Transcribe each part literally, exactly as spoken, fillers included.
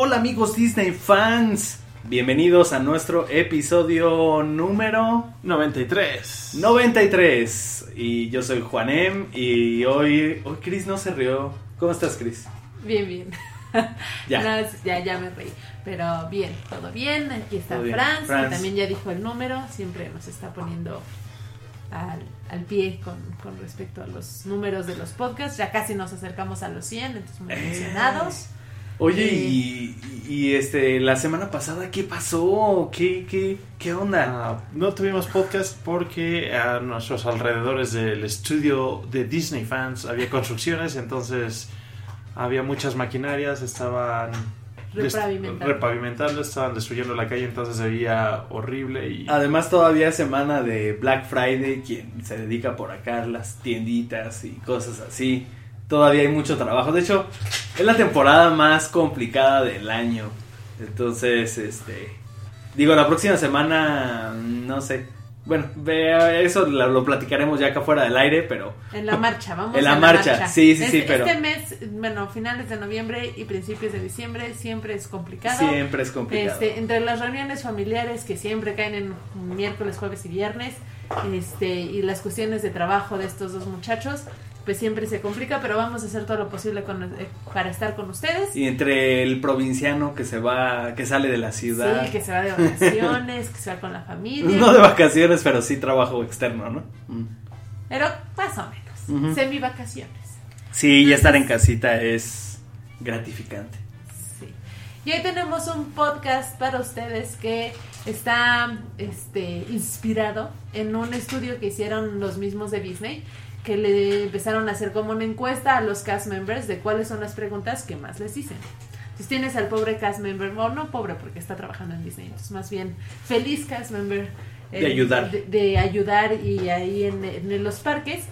Hola amigos Disney fans, bienvenidos a nuestro episodio número noventa y tres. noventa y tres. Y yo soy Juanem y hoy, hoy Chris no se rió. ¿Cómo estás, Chris? Bien, bien. Ya. No, ya, ya me reí. Pero bien, todo bien. Aquí está Todo bien. Franz, Franz. que también ya dijo el número. Siempre nos está poniendo al, al pie con, con respecto a los números de los podcasts. Ya casi nos acercamos a los cien, entonces muy Eh. emocionados. Oye, Eh. y, y este, la semana pasada, ¿qué pasó? ¿Qué, qué, qué onda? Ah, no tuvimos podcast porque a nuestros alrededores del estudio de Disney Fans había construcciones, entonces había muchas maquinarias, estaban des- Repavimentando. repavimentando, estaban destruyendo la calle, entonces se veía horrible y Además todavía es semana de Black Friday, quien se dedica por acá a las tienditas y cosas así. Todavía hay mucho trabajo. De hecho, es la temporada más complicada del año. Entonces, este... Digo, la próxima semana, no sé. Bueno, ve- eso lo, lo platicaremos ya acá fuera del aire, pero... En la marcha, vamos En la a marcha, sí, sí, sí, Este- pero- Este mes, bueno, finales de noviembre y principios de diciembre siempre es complicado. Siempre es complicado. Este, entre las reuniones familiares que siempre caen en miércoles, jueves y viernes, este, y las cuestiones de trabajo de estos dos muchachos, pues siempre se complica, pero vamos a hacer todo lo posible con, eh, para estar con ustedes. Y entre el provinciano que se va, que sale de la ciudad. Sí, que se va de vacaciones, que se va con la familia. No de vacaciones, pero sí trabajo externo, ¿no? Mm. Pero más o menos, Ujú. semi vacaciones. Sí, ya estar en casita es gratificante. Sí. Y hoy tenemos un podcast para ustedes que está este, inspirado en un estudio que hicieron los mismos de Disney, que le empezaron a hacer como una encuesta a los cast members de cuáles son las preguntas que más les dicen. Entonces tienes al pobre cast member, o no pobre porque está trabajando en Disney, entonces más bien feliz cast member De ayudar. de, de ayudar y ahí en, en los parques,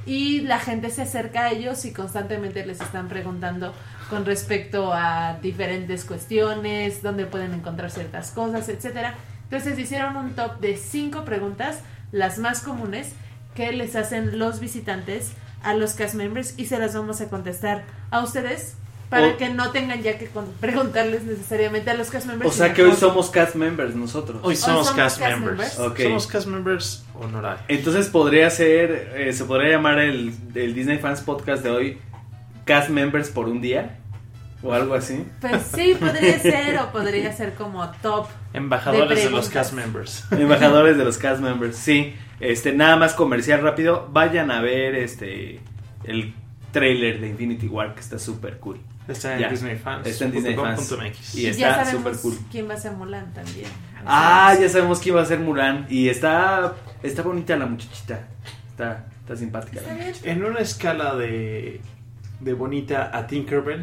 y la gente se acerca a ellos y constantemente les están preguntando con respecto a diferentes cuestiones, dónde pueden encontrar ciertas cosas, etcétera. Entonces hicieron un top de cinco preguntas, las más comunes, que les hacen los visitantes a los cast members, y se las vamos a contestar a ustedes para O- que no tengan ya que con- preguntarles necesariamente a los cast members. O sea sino que hoy por- somos cast members nosotros. hoy somos, somos cast, cast members. members. Ok. Somos cast members honorarios. Entonces podría ser, eh, se podría llamar el, el Disney Fans Podcast de hoy Cast Members por un día o algo así. Pues sí, podría ser, o podría ser como top. Embajadores De de, los preguntas. cast members. Embajadores de los cast members, sí. Este, nada más comercial rápido, vayan a ver este el trailer de Infinity War que está súper cool. Está en Ya. Disney Fans. Está en Disney Fans. .mx. Y ya está sabemos súper cool. quién va a ser Mulan también. Ah, ya sabemos que iba a ser Mulan y está está bonita la muchachita. Está está simpática. Está la bien. muchachita. En una escala de, de bonita a Tinkerbell.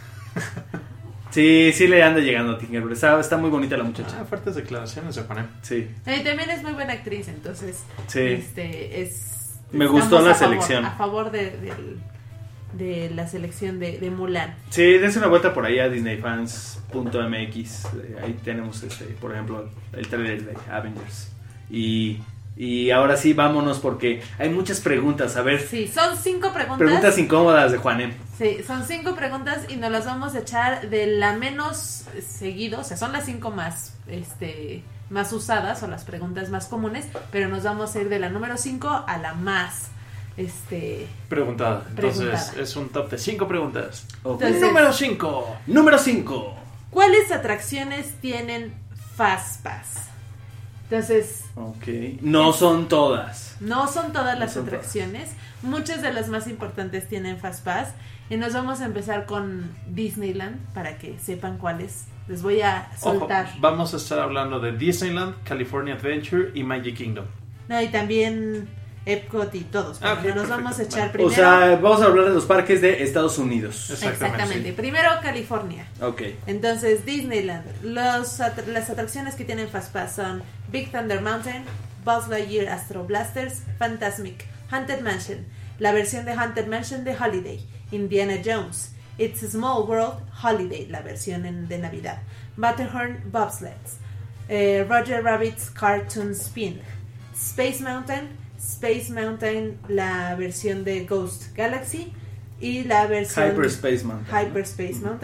Sí, sí le anda llegando a Tinkerbell. Está, está muy bonita la Ah, muchacha. fuertes declaraciones de Juanem. Sí. Y también es muy buena actriz, entonces Sí. este es Me estamos gustó la a favor- selección. a favor de, del- de la selección de, de Mulan. Sí, dense una vuelta por ahí a disney fans punto m x. Eh, ahí tenemos, este, por ejemplo, el trailer de Avengers. Y, y ahora sí, vámonos porque hay muchas preguntas. A ver, Sí, son cinco preguntas. preguntas incómodas de Juanem. Sí, son cinco preguntas y nos las vamos a echar de la menos seguido, o sea, son las cinco más, este, más usadas o las preguntas más comunes, pero nos vamos a ir de la número cinco a la más, este, Preguntada. Entonces Preguntada. es un top de cinco preguntas. Ok. Entonces- Número cinco. Número cinco. ¿cuáles atracciones tienen Fastpass? Entonces, Ok. No son todas. no son todas No las son atracciones, muchas de las más importantes tienen Fastpass, y nos vamos a empezar con Disneyland para que sepan cuáles. Les voy a Ojo, soltar. vamos a estar hablando de Disneyland, California Adventure y Magic Kingdom. No, y también Epcot y todos. Ah, Pero ok, nos vamos a perfecto. echar Vale. primero. O sea, vamos a hablar de los parques de Estados Unidos. exactamente. sí. Primero California. Ok. Entonces, Disneyland. Los at- las atracciones que tienen Fastpass son Big Thunder Mountain, Buzz Lightyear Astro Blasters, Fantasmic, Haunted Mansion, la versión de Haunted Mansion de Holiday, Indiana Jones, It's a Small World Holiday, la versión en- de Navidad, Matterhorn Bobsleds, eh, Roger Rabbit's Cartoon Spin, Space Mountain, Space Mountain, la versión de Ghost Galaxy, y la versión Hyperspace Mountain. Hyperspace Mountain,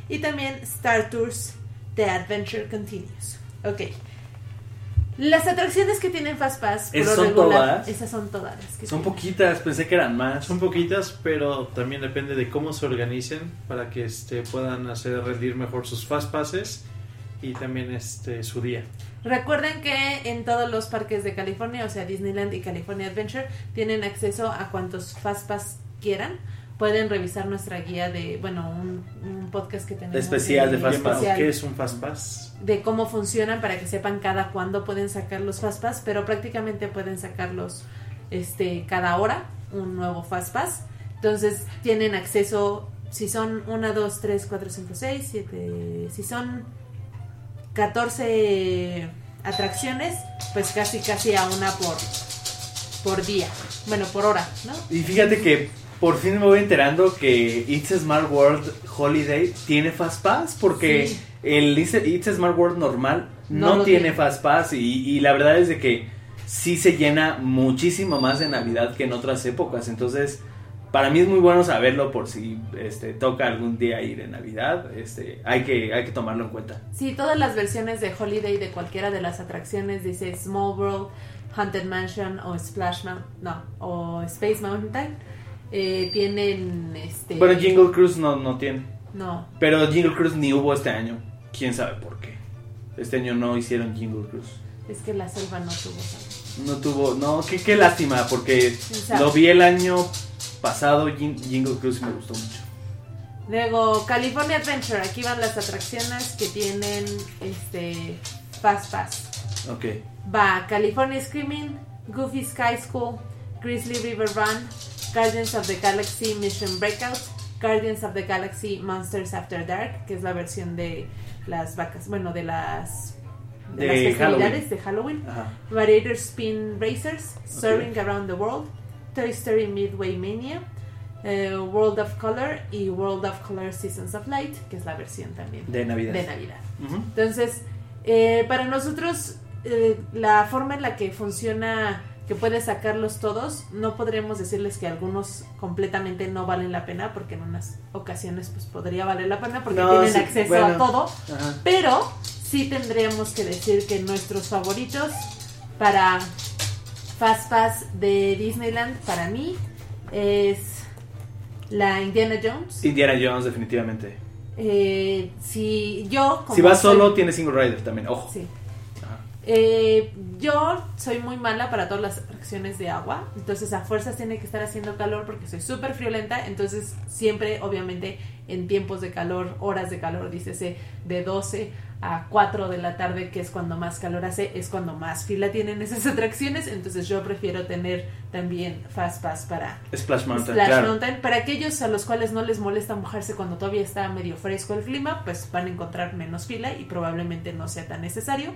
Y también Star Tours The Adventure Continues. Ok. Las atracciones que tienen Fast Pass, por ¿Esas lo son regular, todas? esas son todas las que Son tienen. poquitas, pensé que eran más. Son poquitas, pero también depende de cómo se organicen para que este, puedan hacer rendir mejor sus fast passes y también este su día. Recuerden que en todos los parques de California, o sea Disneyland y California Adventure, tienen acceso a cuantos Fast Pass quieran. Pueden revisar nuestra guía de, bueno, un, un podcast que tenemos Especial de Fast Pass. especial ¿Qué es un fast pass? de cómo funcionan para que sepan cada cuándo pueden sacar los Fast Pass, pero prácticamente pueden sacarlos este, cada hora, un nuevo Fast Pass. Entonces tienen acceso, si son uno, dos, tres, cuatro, cinco, seis, siete, si son catorce atracciones, pues casi casi a una por, por día, bueno, por hora, ¿no? Y fíjate que por fin me voy enterando que It's a Smart World Holiday tiene Fast Pass, porque Sí. el It's a, It's a Smart World normal No no, lo tiene tiene. Fast Pass, y, y la verdad es de que sí se llena muchísimo más de Navidad que en otras épocas. Entonces para mí es muy bueno saberlo por si este, toca algún día ir en Navidad. Este, hay que, hay que tomarlo en cuenta. Sí, todas las versiones de Holiday de cualquiera de las atracciones, dice Small World, Haunted Mansion o Splash Mountain, no, o Space Mountain, eh, tienen este... Bueno, Jingle Cruise no, no tiene. No, Pero Jingle Cruise ni hubo este año. ¿Quién sabe por qué? Este año no hicieron Jingle Cruise. es que la selva no tuvo tanto. No tuvo, no, qué, qué lástima, porque sabe? lo vi el año pasado, Jin- Jingle Cruise, y me gustó mucho. Luego, California Adventure, aquí van las atracciones que tienen este Fast Pass. Ok. Va California Screaming, Goofy Sky School, Grizzly River Run, Guardians of the Galaxy Mission Breakout, Guardians of the Galaxy Monsters After Dark, que es la versión de las vacas, bueno, de las de, De las festividades Halloween. de Halloween. Ajá. Radiator Spin Racers, Soaring Around the World, Toy Story Midway Mania, eh, World of Color y World of Color Seasons of Light, que es la versión también De Navidad. de Navidad. Ujú. Entonces, eh, para nosotros, eh, la forma en la que funciona, que puedes sacarlos todos, no podríamos decirles que algunos completamente no valen la pena, porque en unas ocasiones pues podría valer la pena porque No, tienen sí, acceso bueno. a todo, Ajá. pero sí tendríamos que decir que nuestros favoritos para Fast Pass de Disneyland, para mí, es la Indiana Jones. Indiana Jones, definitivamente. Eh, si yo... como Si vas soy- solo, tiene Single Rider también, ojo. Sí. Ajá. Eh, yo soy muy mala para todas las atracciones de agua, entonces a fuerzas tiene que estar haciendo calor porque soy súper friolenta, entonces siempre, obviamente, en tiempos de calor, horas de calor, dícese de doce a cuatro de la tarde, que es cuando más calor hace, es cuando más fila tienen esas atracciones, entonces yo prefiero tener también Fast Pass para Splash Mountain, Splash claro. Mountain. Para aquellos a los cuales no les molesta mojarse cuando todavía está medio fresco el clima, pues van a encontrar menos fila y probablemente no sea tan necesario.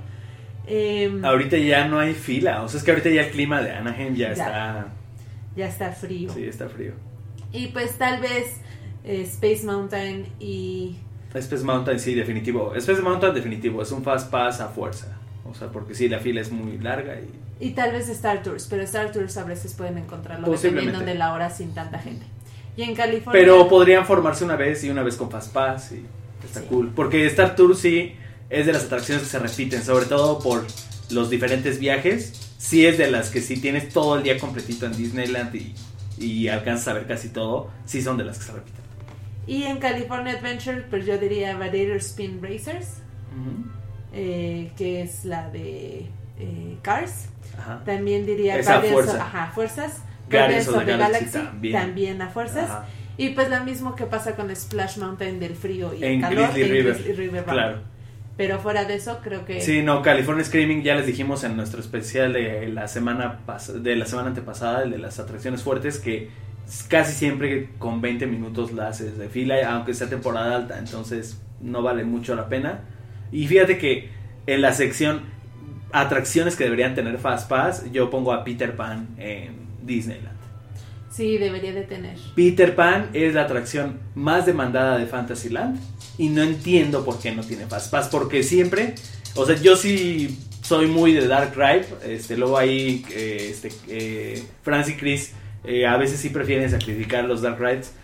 Eh, Ahorita ya no hay fila, o sea, es que ahorita ya el clima de Anaheim ya, Ya. está, ya está frío. sí, está frío. Y pues tal vez eh, Space Mountain y... Space Mountain, sí, definitivo. Space Mountain, definitivo, es un Fast Pass a fuerza. O sea, porque sí, la fila es muy larga y... Y tal vez Star Tours, pero Star Tours a veces pueden encontrarlo Posiblemente. dependiendo de la hora sin tanta gente. Y en California... Pero podrían formarse una vez y una vez con Fast Pass y está Sí. cool. Porque Star Tour sí es de las atracciones que se repiten, sobre todo por los diferentes viajes. Sí es de las que si tienes todo el día completito en Disneyland y, y alcanzas a ver casi todo, sí son de las que se repiten. Y en California Adventure, pues yo diría Radiator Spin Racers, Ujú. eh, que es la de eh, Cars. Ajá. También diría Esa Guardians fuerza. of, ajá, fuerzas. Guardians of the the Galaxy también. también a fuerzas. Ajá. Y pues lo mismo que pasa con Splash Mountain del frío y el En calor Grizzly en River. Grizzly River Run. Claro. Pero fuera de eso, creo que... Sí, no, California Screaming ya les dijimos en nuestro especial de la semana pas- de la semana antepasada, el de las atracciones fuertes, que casi siempre con veinte minutos la haces de fila, aunque sea temporada alta, entonces no vale mucho la pena. Y fíjate que en la sección atracciones que deberían tener Fast Pass, yo pongo a Peter Pan en Disneyland. Sí, debería de tener. Peter Pan es la atracción más demandada de Fantasyland y no entiendo por qué no tiene Fast Pass, porque siempre, o sea, yo sí soy muy de Dark Ride, este, luego ahí eh, este, eh, Franz y Chris eh, a veces sí prefieren sacrificar los Dark Rides,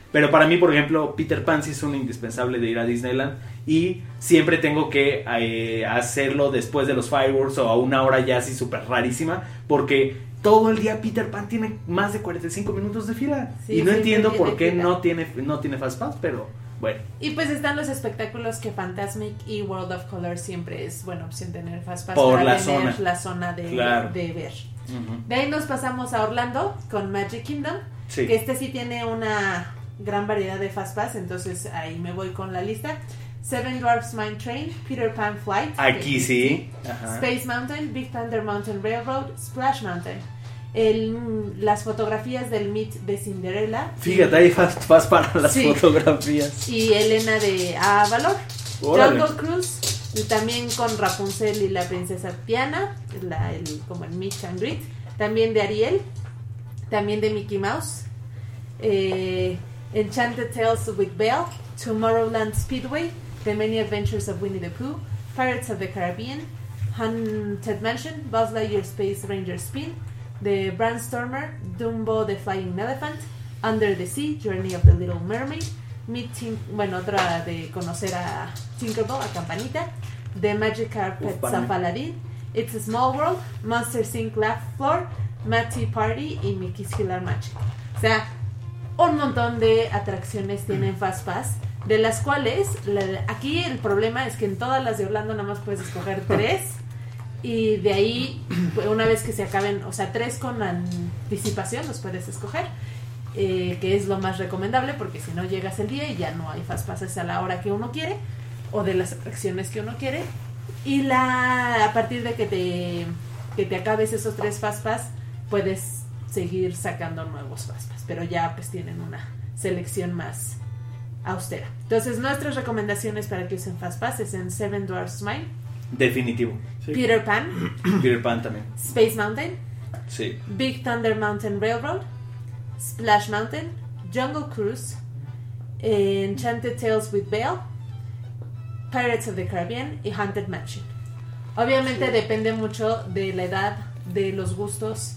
Pero para mí, por ejemplo, Peter Pan sí es un indispensable de ir a Disneyland. Y siempre tengo que eh, hacerlo después de los fireworks o a una hora ya así súper rarísima. Porque todo el día Peter Pan tiene más de cuarenta y cinco minutos de fila. Sí, y no entiendo por qué no tiene, no tiene Fast Pass, pero bueno. Y pues están los espectáculos que Fantasmic y World of Color siempre es buena opción tener Fast Pass por para la tener zona. la zona de, claro. de ver. Uh-huh. De ahí nos pasamos a Orlando con Magic Kingdom. Sí. Que este sí tiene una gran variedad de Fast Pass, entonces ahí me voy con la lista. Seven Dwarfs Mine Train, Peter Pan Flight. Aquí sí. Ajá. Space Mountain, Big Thunder Mountain Railroad, Splash Mountain. El, las fotografías del Meet de Cinderella. Fíjate, hay Fast Pass para las sí. fotografías. Y Elena de Avalor. Órale. Jungle Cruise, y también con Rapunzel y la princesa Tiana, la, el, como el Meet and Greet. También de Ariel, también de Mickey Mouse. Eh, Enchanted Tales with Belle, Tomorrowland Speedway, The Many Adventures of Winnie the Pooh, Pirates of the Caribbean, Haunted Mansion, Buzz Lightyear Space Ranger Spin, The Brandstormer, Dumbo the Flying Elephant, Under the Sea, Journey of the Little Mermaid, Meeting, bueno, otra de conocer a Tinkerbell, a Campanita, The Magic Carpets Uf, of Aladdin, It's a Small World, Monsters Incorporated. Laugh Floor, Matty Party y Mickey's Killer Magic. O sea, un montón de atracciones tienen Fast Pass, de las cuales la, aquí el problema es que en todas las de Orlando nada más puedes escoger tres y de ahí una vez que se acaben, o sea, tres con anticipación los puedes escoger, eh, que es lo más recomendable porque si no llegas el día y ya no hay Fast Passes a la hora que uno quiere o de las atracciones que uno quiere, y la a partir de que te que te acabes esos tres Fast Pass puedes seguir sacando nuevos Fast Pass, pero ya pues tienen una selección más austera. Entonces nuestras recomendaciones para que usen Fast Pass es en Seven Dwarfs Mine, Definitivo. Sí. Peter Pan, Peter Pan también. Space Mountain, Sí. Big Thunder Mountain Railroad, Splash Mountain, Jungle Cruise, Enchanted Tales with Belle, Pirates of the Caribbean y Haunted Mansion. Obviamente sí. Depende mucho de la edad, de los gustos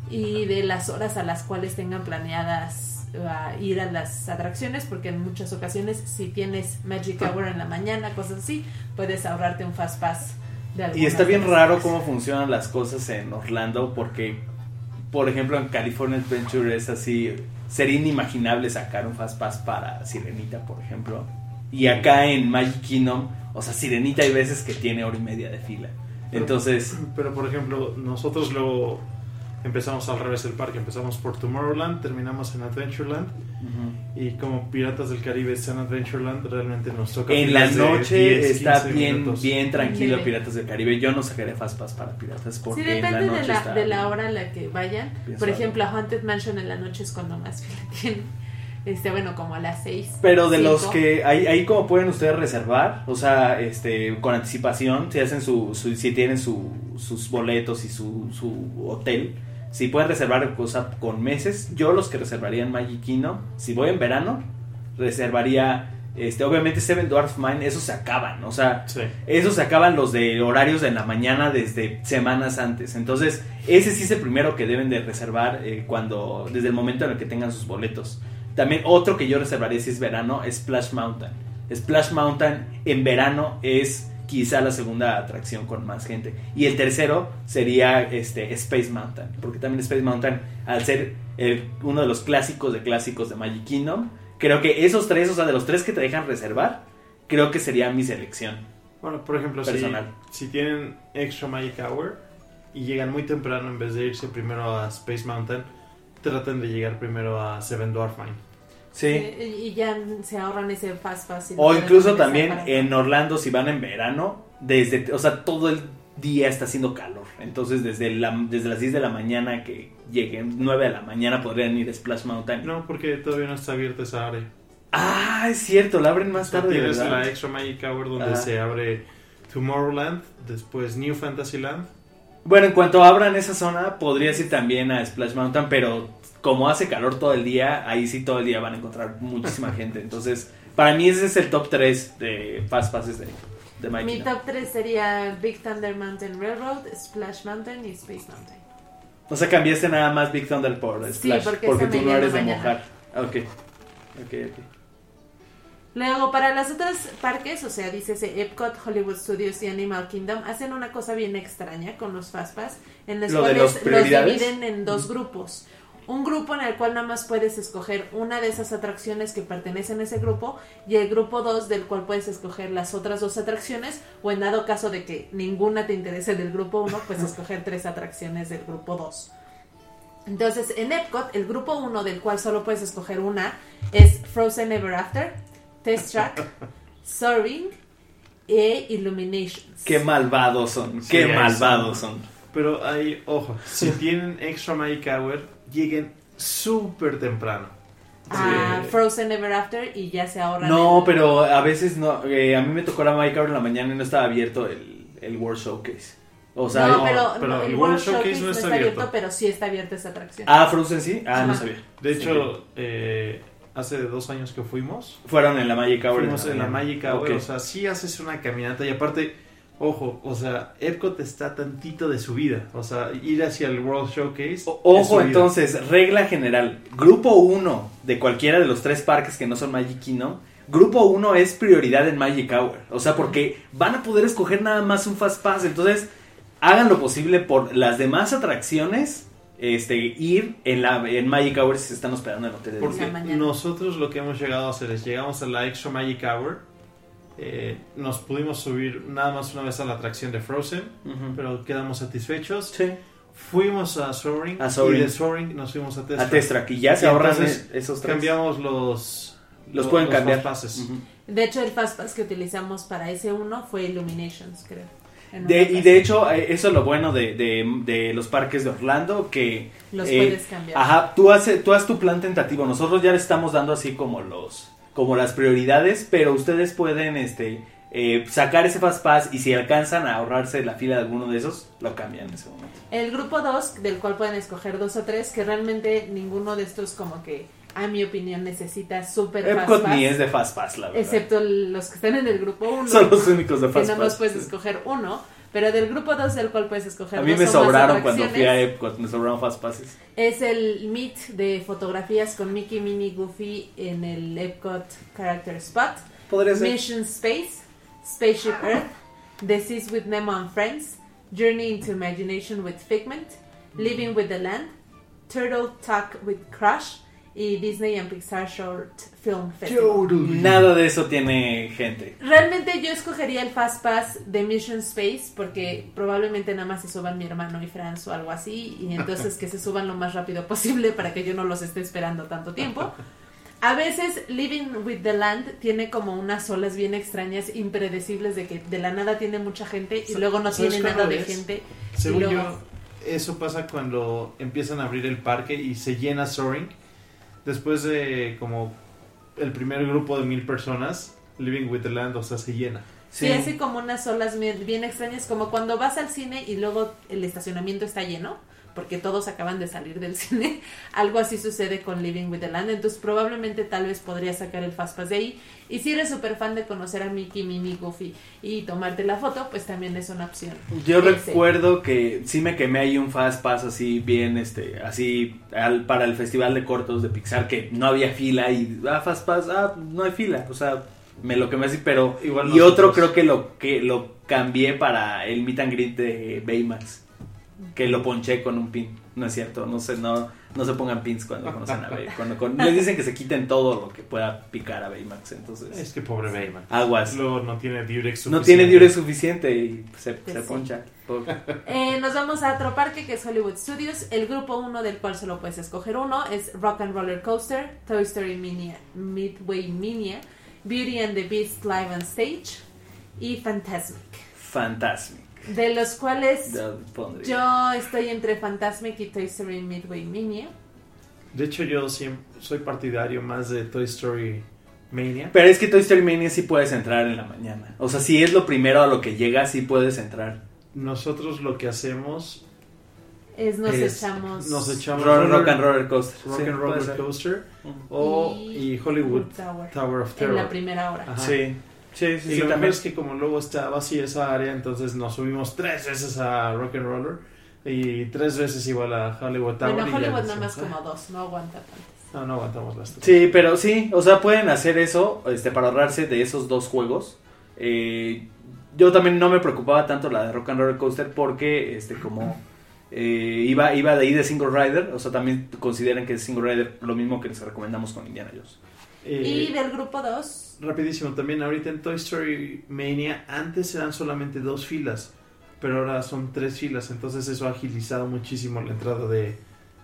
y de las horas a las cuales tengan planeadas uh, ir a las atracciones, porque en muchas ocasiones si tienes Magic Hour en la mañana, cosas así, puedes ahorrarte un Fast Pass de algunas. Y está bien de raro cosas. cómo funcionan las cosas en Orlando, porque por ejemplo en California Adventure es así, sería inimaginable sacar un Fast Pass para Sirenita, por ejemplo, y acá en Magic Kingdom, o sea, Sirenita hay veces que tiene hora y media de fila. Pero, entonces pero por ejemplo nosotros luego empezamos al revés el parque, empezamos por Tomorrowland, terminamos en Adventureland, uh-huh. y como Piratas del Caribe está en Adventureland, realmente nos toca en la noche diez, está bien minutos. bien tranquilo sí. Piratas del Caribe. Yo no sacaré Fast Pass para Piratas porque sí, depende en la noche de la, está de la hora en la que vayan. Bien por suave. ejemplo, a Haunted Mansion en la noche es cuando más fila tienen. Este, bueno, como a las seis. Pero de cinco. los que ahí, ahí como pueden ustedes reservar, o sea, este, con anticipación, si hacen su, su si tienen su, sus boletos y su, su hotel, si pueden reservar cosa con meses. Yo los que reservaría en Magic Kingdom, si voy en verano, reservaría, este, obviamente Seven Dwarfs Mine, esos se acaban, o sea, sí. esos se acaban los de horarios de la mañana desde semanas antes. Entonces, ese sí es el primero que deben de reservar eh, cuando, desde el momento en el que tengan sus boletos. También otro que yo reservaría si es verano es Splash Mountain. Splash Mountain en verano es quizá la segunda atracción con más gente. Y el tercero sería este Space Mountain, porque también Space Mountain, al ser el, uno de los clásicos de clásicos de Magic Kingdom, creo que esos tres, o sea, de los tres que te dejan reservar, creo que sería mi selección. Bueno, por ejemplo, si, si tienen Extra Magic Hour y llegan muy temprano, en vez de irse primero a Space Mountain, traten de llegar primero a Seven Dwarf Mine. Sí. Eh, y ya se ahorran ese Fast Pass. O incluso también en Orlando, si van en verano, desde, o sea, todo el día está haciendo calor. Entonces, desde, la, desde las diez de la mañana que lleguen, nueve de la mañana, podrían ir a Splash Mountain. No, porque todavía no está abierta esa área. Ah, es cierto, la abren más tarde, tienes ¿verdad? la Extra Magic Hour donde ah. se abre Tomorrowland, después New Fantasyland. Bueno, en cuanto abran esa zona, podrías ir también a Splash Mountain, pero como hace calor todo el día, ahí sí todo el día van a encontrar muchísima gente. Entonces, para mí ese es el top tres de Fast Passes de, de Magic Mi Kingdom. top tres sería Big Thunder Mountain Railroad, Splash Mountain y Space Mountain. O sea, cambiaste nada más Big Thunder por Splash, sí, porque, porque tú no eres de mañana. mojar. Ok. ok, ok. Luego, para los otros parques, o sea, dícese Epcot, Hollywood Studios y Animal Kingdom, hacen una cosa bien extraña con los Fastpass, en los ¿Lo de cuales los los prioridades? dividen en dos grupos. Un grupo en el cual nada más puedes escoger una de esas atracciones que pertenecen a ese grupo, y el grupo dos del cual puedes escoger las otras dos atracciones, o en dado caso de que ninguna te interese del grupo uno, pues escoger tres atracciones del grupo dos. Entonces, en Epcot, el grupo uno del cual solo puedes escoger una es Frozen Ever After, Test Track, Soaring e Illuminations. Qué malvados son, Sí, qué ahí malvados son. son. Pero ahí, ojo, si tienen Extra Magic Hour, lleguen súper temprano. A Sí. Frozen Ever After y ya se ahorran. No, el- pero a veces no. Eh, a mí me tocó la Magic Hour en la mañana y no estaba abierto el, el World Showcase. O sea, no, no, pero, pero no, el el World World Showcase, Showcase no está abierto, pero sí está abierta esa atracción. ah, Frozen sí. Ah, no Ajá. sabía. De Sí, hecho, ok. eh, hace dos años que fuimos, Fueron en la Magic Hour. fuimos en la mañana. Magic Hour, Ok. o sea, sí haces una caminata y aparte, ojo, o sea, Epcot está tantito de subida, o sea, ir hacia el World Showcase. O- es Ojo, subida. entonces, regla general. Grupo uno de cualquiera de los tres parques que no son Magic Kingdom. Grupo uno es prioridad en Magic Hour. O sea, porque van a poder escoger nada más un Fast Pass. Entonces, hagan lo posible por las demás atracciones. Este, ir en la en Magic Hour si se están hospedando en el hotel de Porque la mañana. nosotros lo que hemos llegado a hacer es, llegamos a la Extra Magic Hour, eh, nos pudimos subir nada más una vez a la atracción de Frozen, Ujú. pero quedamos satisfechos. Sí. Fuimos a Soaring, A Soaring. y de Soaring nos fuimos a Test A Test Track. Y ya se Y ahorran entonces esos tres. Cambiamos los... Los pueden cambiar. fast passes. Ujú. De hecho, el Fastpass que utilizamos para ese uno fue Illuminations, creo. en De- una y ocasión. de hecho, eh, eso es lo bueno de, de, de los parques de Orlando, que... Los eh, puedes cambiar. Ajá, tú haces tú haz tu plan tentativo. Nosotros ya le estamos dando así como los como las prioridades, pero ustedes pueden este eh, sacar ese Fast Pass y si alcanzan a ahorrarse la fila de alguno de esos, lo cambian en ese momento. El grupo dos, del cual pueden escoger dos o tres, que realmente ninguno de estos como que, a mi opinión, necesita super Epcot Fastpass, ni es de Fast Pass, la verdad. excepto los que están en el grupo uno, Son los únicos de que Fast nada más Pass. puedes escoger uno. Pero del grupo dos, del cual puedes escoger A mí dos me o más sobraron cuando atracciones, fui a Epcot, me sobraron Fast Passes. es el Meet de fotografías con Mickey, Minnie, Goofy en el Epcot Character Spot. Podría ser. Mission Space, Spaceship Earth, The Seas with Nemo and Friends, Journey into Imagination with Figment, Living with the Land, Turtle Talk with Crush y Disney and Pixar Short Film Festival. Nada de eso tiene gente. Realmente yo escogería el Fast Pass de Mission Space porque probablemente nada más se suban mi hermano y Franz o algo así, y entonces que se suban lo más rápido posible para que yo no los esté esperando tanto tiempo. A veces Living with the Land tiene como unas olas bien extrañas, impredecibles, de que de la nada tiene mucha gente y luego no ¿Sabes tiene cuándo nada de es? gente. Según y luego... yo, eso pasa cuando empiezan a abrir el parque y se llena Soaring. Después de como el primer grupo de mil personas, Living with the Land, o sea, se llena. Sí, hace como unas olas bien, bien extrañas, como cuando vas al cine y luego el estacionamiento está lleno, porque todos acaban de salir del cine. Algo así sucede con Living with the Land, entonces probablemente tal vez podría sacar el Fastpass de ahí. Y si eres súper fan de conocer a Mickey, Minnie, Goofy y tomarte la foto, pues también es una opción. Yo Ese. recuerdo que sí me quemé ahí un Fast Pass así bien, este, así al, para el festival de cortos de Pixar, que no había fila y, ah, Fast Pass, ah, no hay fila, o sea, me lo quemé así, pero, Igual y nosotros. otro creo que lo, que lo cambié para el meet and greet de Baymax, que lo ponché con un pin, no es cierto, no sé, no, no se pongan pins cuando conocen a Baymax, cuando, con- les dicen que se quiten todo lo que pueda picar a Baymax, entonces, Es que pobre Bayman. aguas. Luego no tiene Durex suficiente. No tiene diurex suficiente y se, Pues se sí. poncha. Pobre. Eh, nos vamos a otro parque que es Hollywood Studios. El grupo uno, del cual solo puedes escoger uno, es Rock and Roller Coaster, Toy Story Mania, Midway Mania, Beauty and the Beast Live on Stage y Fantasmic. Fantasmic. De los cuales Yo pondría. yo estoy entre Fantasmic y Toy Story Midway Mania. De hecho, yo siempre soy partidario más de Toy Story Mania. Pero es que Toy Story Mania sí puedes entrar en la mañana. O sea, si es lo primero a lo que llegas, sí puedes entrar. Nosotros lo que hacemos Es nos es echamos nos echamos Rock, roller- rock and Roller Coaster. Rock Sí, and puede Roller ser. Coaster Ujú. o Y- y Hollywood Tower, Tower of en Terror. la primera hora. Ajá. Sí, sí, sí, Y sí, lo mejor también. es que como luego está vacía esa área, entonces nos subimos tres veces a Rock and Roller y tres veces igual a Hollywood Tower. Bueno, y ya Hollywood nada decimos, más "Ah". como dos, no aguanta tantas. No, no aguantamos las tres. Sí, pero sí, o sea, pueden hacer eso este, para ahorrarse de esos dos juegos. Eh, yo también no me preocupaba tanto la de Rock and Roller Coaster porque este como eh, iba, iba de ahí de Single Rider, o sea, también consideran que es Single Rider lo mismo que les recomendamos con Indiana Jones. Eh, Y del grupo dos, Rapidísimo, también ahorita en Toy Story Mania antes eran solamente dos filas, pero ahora son tres filas, entonces eso ha agilizado muchísimo la entrada de,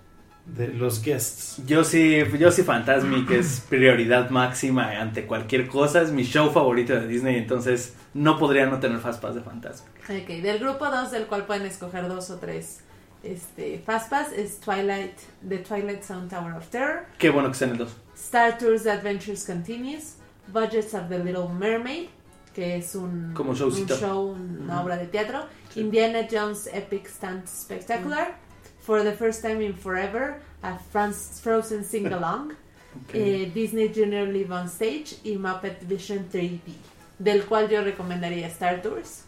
de los guests. Yo sí, yo sí Fantasmic es prioridad máxima ante cualquier cosa, es mi show favorito de Disney, entonces no podría no tener Fastpass de Fantasmic. ok, del grupo dos, del cual pueden escoger dos o tres este, Fastpass, es Twilight, The Twilight Zone Tower of Terror, Qué bueno que estén en el dos. Star Tours The Adventures Continues, Budgets of the Little Mermaid, que es un, Como un showcito. show, una Ujú. obra de teatro, Sí. Indiana Jones Epic Stunt Spectacular, For the First Time in Forever, a France, Frozen Sing-Along, Okay. eh, Disney Junior Live on Stage y Muppet Vision tres D, del cual yo recomendaría Star Tours.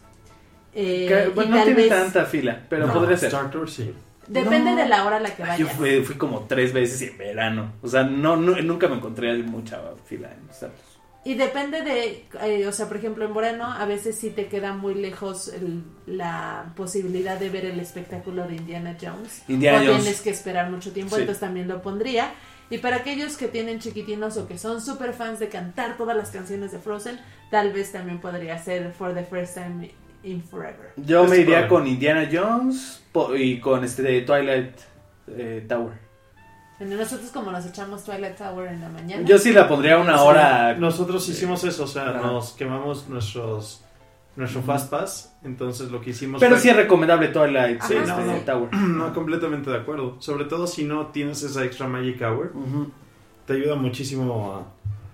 Eh, Que, y bueno, no tal tiene vez- tanta fila, pero No, podría ser. Star Tours, sí. Depende No. de la hora a la que Yo vayas. fui, fui como tres veces y en verano. O sea, no, no- nunca me encontré mucha fila en Star Wars. Y depende de, eh, o sea, por ejemplo, en Moreno a veces sí te queda muy lejos el- la posibilidad de ver el espectáculo de Indiana Jones. Indiana o Jones. tienes que esperar mucho tiempo, Sí. entonces también lo pondría. Y para aquellos que tienen chiquitinos o que son super fans de cantar todas las canciones de Frozen, tal vez también podría ser For the First Time in Forever. Yo Es me iría probable. con Indiana Jones po- y con este de Twilight eh, Tower. Bueno, nosotros como nos echamos Twilight Tower en la mañana. Yo sí la pondría una hora. Nosotros hicimos eso, o sea, Ajá. nos quemamos nuestros nuestro Fastpass, entonces lo que hicimos Pero fue- sí es recomendable Twilight Ajá, este, no, no. Tower. No, completamente de acuerdo. Sobre todo si no tienes esa extra Magic Hour, Ujú. te ayuda muchísimo a-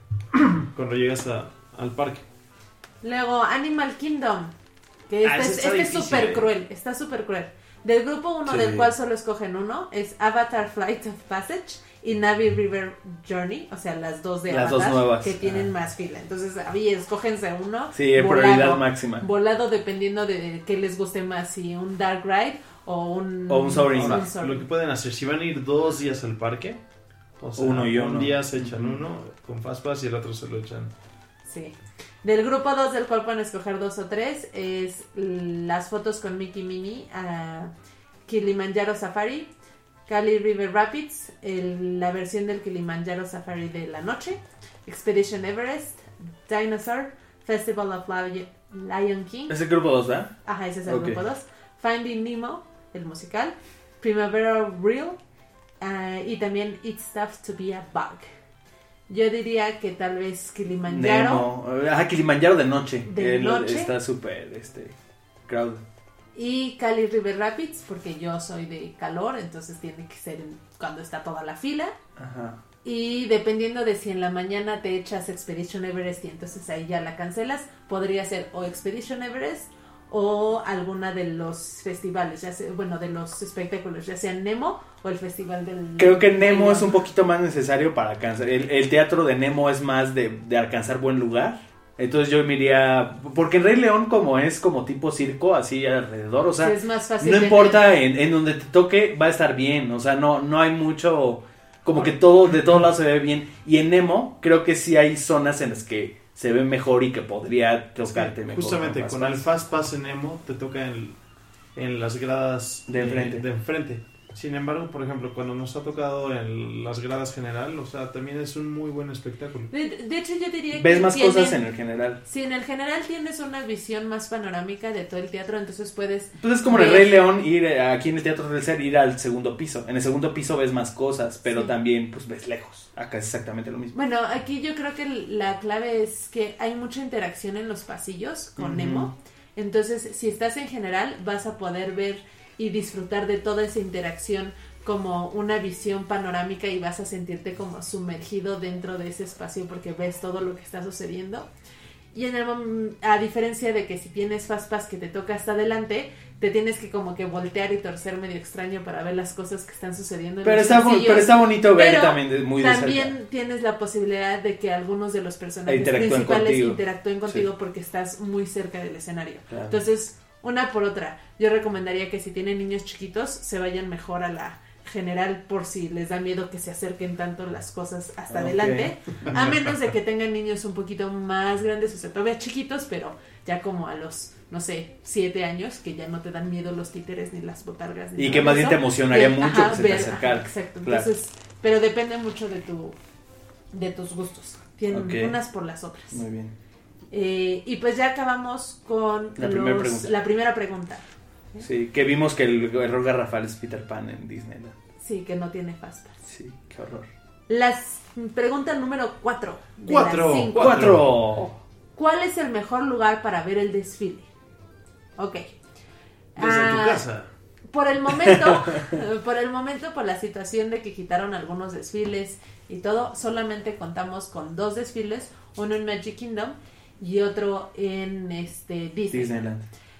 cuando llegas a- al parque. Luego, Animal Kingdom. Que Ah, este ese es está este es difícil, súper eh. cruel. Está súper cruel. Del grupo uno, Sí. del cual solo escogen uno, es Avatar Flight of Passage y Navi River Journey. O sea, las dos de Las Avatar dos nuevas. que tienen Ah. más fila. Entonces, ahí escógense uno. Sí, en volado, prioridad máxima. Volado dependiendo de qué les guste más. Si un Dark Ride o un... O un Soaring. o un Ahora, Soaring. lo que pueden hacer, si van a ir dos días al parque, o sea, Uno y un uno. día se echan Ujú. uno con Fastpass y el otro se lo echan. Sí. Del grupo dos, del cual pueden escoger dos o tres, es las fotos con Mickey Minnie a Kilimanjaro Safari, Cali River Rapids, el- la versión del Kilimanjaro Safari de la noche, Expedition Everest, Dinosaur, Festival of Lion, Lion King, Es el grupo dos, ¿verdad? ajá, ese es el Ok. grupo dos, Finding Nemo, el musical, Primavera Real, ah, y también It's Tough to Be a Bug. Yo diría que tal vez Kilimanjaro. Nemo. Ajá, Kilimanjaro de noche. De Eh, lo- noche. Está súper este, crowded. Y Cali River Rapids, porque yo soy de calor, entonces tiene que ser en- cuando está toda la fila. Ajá. Y dependiendo de si en la mañana te echas Expedition Everest y entonces ahí ya la cancelas, podría ser o Expedition Everest o alguna de los festivales, ya sea, bueno, de los espectáculos, ya sea Nemo o el festival del... Creo que Nemo del- es un poquito más necesario para alcanzar. El, el teatro de Nemo es más de, de alcanzar buen lugar. Entonces yo me iría. Porque el Rey León, como es como tipo circo, así alrededor, o sea, Sí, es más fácil no tener- importa en, en donde te toque, va a estar bien. O sea, no, no hay mucho. Como que todo, de todos lados se ve bien. Y en Nemo, creo que sí hay zonas en las que se ve mejor y que podría tocarte mejor. Justamente con con Fastpass. el Fastpass en Emo te toca en, en las gradas De enfrente. de enfrente. Sin embargo, por ejemplo, cuando nos ha tocado en las gradas general, o sea, también es un muy buen espectáculo. De, de hecho, yo diría que Ves más tienen- cosas en el general. Si en el general tienes una visión más panorámica de todo el teatro, entonces puedes... Pues es como en el ves- Rey León, ir eh, aquí en el Teatro del Ser, ir al segundo piso. En el segundo piso ves más cosas, pero Sí. también pues ves lejos. Acá es exactamente lo mismo. Bueno, aquí yo creo que la clave es que hay mucha interacción en los pasillos con Ujú. Nemo. Entonces, si estás en general, vas a poder ver y disfrutar de toda esa interacción como una visión panorámica y vas a sentirte como sumergido dentro de ese espacio porque ves todo lo que está sucediendo. Y en el mom- a diferencia de que si tienes Fastpass que te toca hasta adelante, te tienes que como que voltear y torcer medio extraño para ver las cosas que están sucediendo en Pero los está, bu- pasillos. pero está bonito ver Pero también de- muy de También cerca. tienes la posibilidad de que algunos de los personajes Interactúen principales contigo. interactúen contigo Sí. porque estás muy cerca del escenario. Claro. Entonces, una por otra, yo recomendaría que si tienen niños chiquitos se vayan mejor a la general por si les da miedo que se acerquen tanto las cosas hasta Okay. adelante, a menos de que tengan niños un poquito más grandes, o sea, todavía chiquitos, pero ya como a los, no sé, siete años, que ya no te dan miedo los títeres ni las botargas. Ni Y nada que de más bien eso. te emocionaría Ver, mucho ajá, que se ver, te acercara. ajá, exacto, Claro. entonces, pero depende mucho de tu de tus gustos. Tienen Ok. unas por las otras. Muy bien. Eh, y pues ya acabamos con La los- primera pregunta. la primera pregunta. Sí, que vimos que el error garrafal es Peter Pan en Disneyland. Sí, que no tiene Fastpass. Sí, qué horror. Las pregunta número cuatro. de Cuatro. las cinco. ¡Cuatro! ¿Cuál es el mejor lugar para ver el desfile? Ok. Desde Ah, tu casa. Por el momento, por el momento, por la situación de que quitaron algunos desfiles y todo, solamente contamos con dos desfiles, uno en Magic Kingdom y otro en este Disney. Disneyland.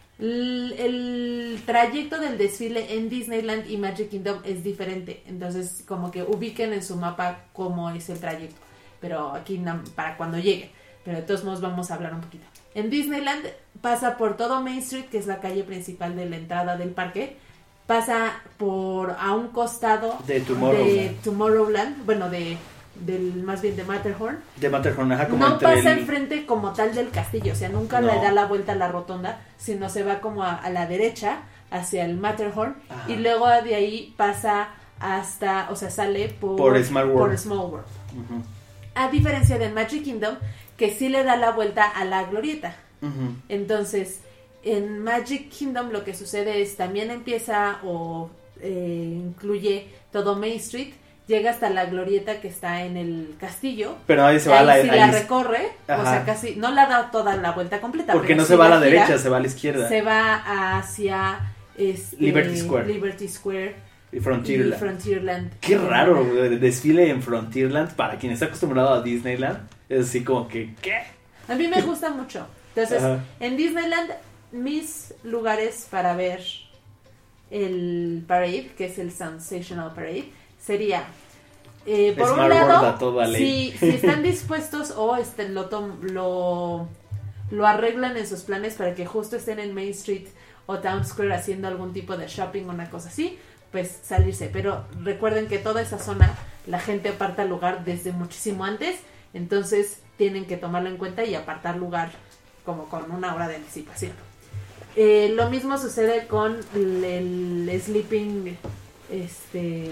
El, el trayecto del desfile en Disneyland y Magic Kingdom es diferente, entonces como que ubiquen en su mapa cómo es el trayecto, pero aquí na- para cuando lleguen, pero de todos modos vamos a hablar un poquito. En Disneyland pasa por todo Main Street, que es la calle principal de la entrada del parque, pasa por a un costado De Tomorrowland. de Tomorrowland, bueno, de del más bien de Matterhorn. De Matterhorn, ajá, como No entre pasa el... enfrente como tal del castillo, o sea, nunca No. le da la vuelta a la rotonda, sino se va como a, a la derecha, hacia el Matterhorn, Ajá. y luego de ahí pasa hasta, o sea, sale por, Por Small World. por Small World. Ujú, A diferencia de Magic Kingdom, que sí le da la vuelta a la glorieta. ujú. Entonces, en Magic Kingdom lo que sucede es también empieza o eh, incluye todo Main Street, llega hasta la glorieta que está en el castillo. Pero ahí se va Ahí a la... sí ahí la es- recorre, o Ajá. sea, casi no la da toda la vuelta completa. Porque pero no sí se va a la gira, derecha, se va a la izquierda. Se va hacia este, Liberty Square. Liberty Square Y y Frontierland. Frontierland. Qué raro, güey, desfile en Frontierland para quien está acostumbrado a Disneyland. Es así como que, ¿qué? A mí me gusta mucho. Entonces, Ajá. en Disneyland, mis lugares para ver el parade, que es el Sensational Parade, sería, eh, por un Smart World lado, a toda ley. si, si están dispuestos o este, lo, tom- lo, lo arreglan en sus planes para que justo estén en Main Street o Town Square haciendo algún tipo de shopping o una cosa así, pues salirse. Pero recuerden que toda esa zona la gente aparta lugar desde muchísimo antes, entonces tienen que tomarlo en cuenta y apartar lugar como con una hora de anticipación. Eh, lo mismo sucede con el, el Sleeping, este,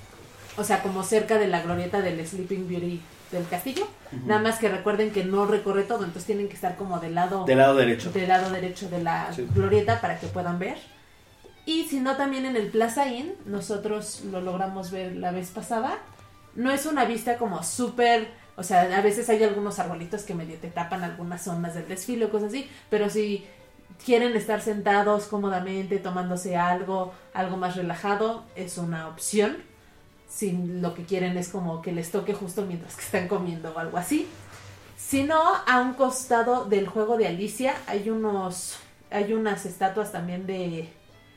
o sea, como cerca de la glorieta del Sleeping Beauty del castillo. Ujú. Nada más que recuerden que no recorre todo, entonces tienen que estar como del lado Del lado derecho. del lado derecho de la Sí. glorieta para que puedan ver. Y si no, también en el Plaza Inn, nosotros lo logramos ver la vez pasada. No es una vista como súper, o sea, a veces hay algunos arbolitos que medio te tapan algunas zonas del desfile o cosas así, pero si quieren estar sentados cómodamente, tomándose algo, algo más relajado, es una opción. Si lo que quieren es como que les toque justo mientras que están comiendo o algo así. Si no, a un costado del juego de Alicia hay unos, hay unas estatuas también de,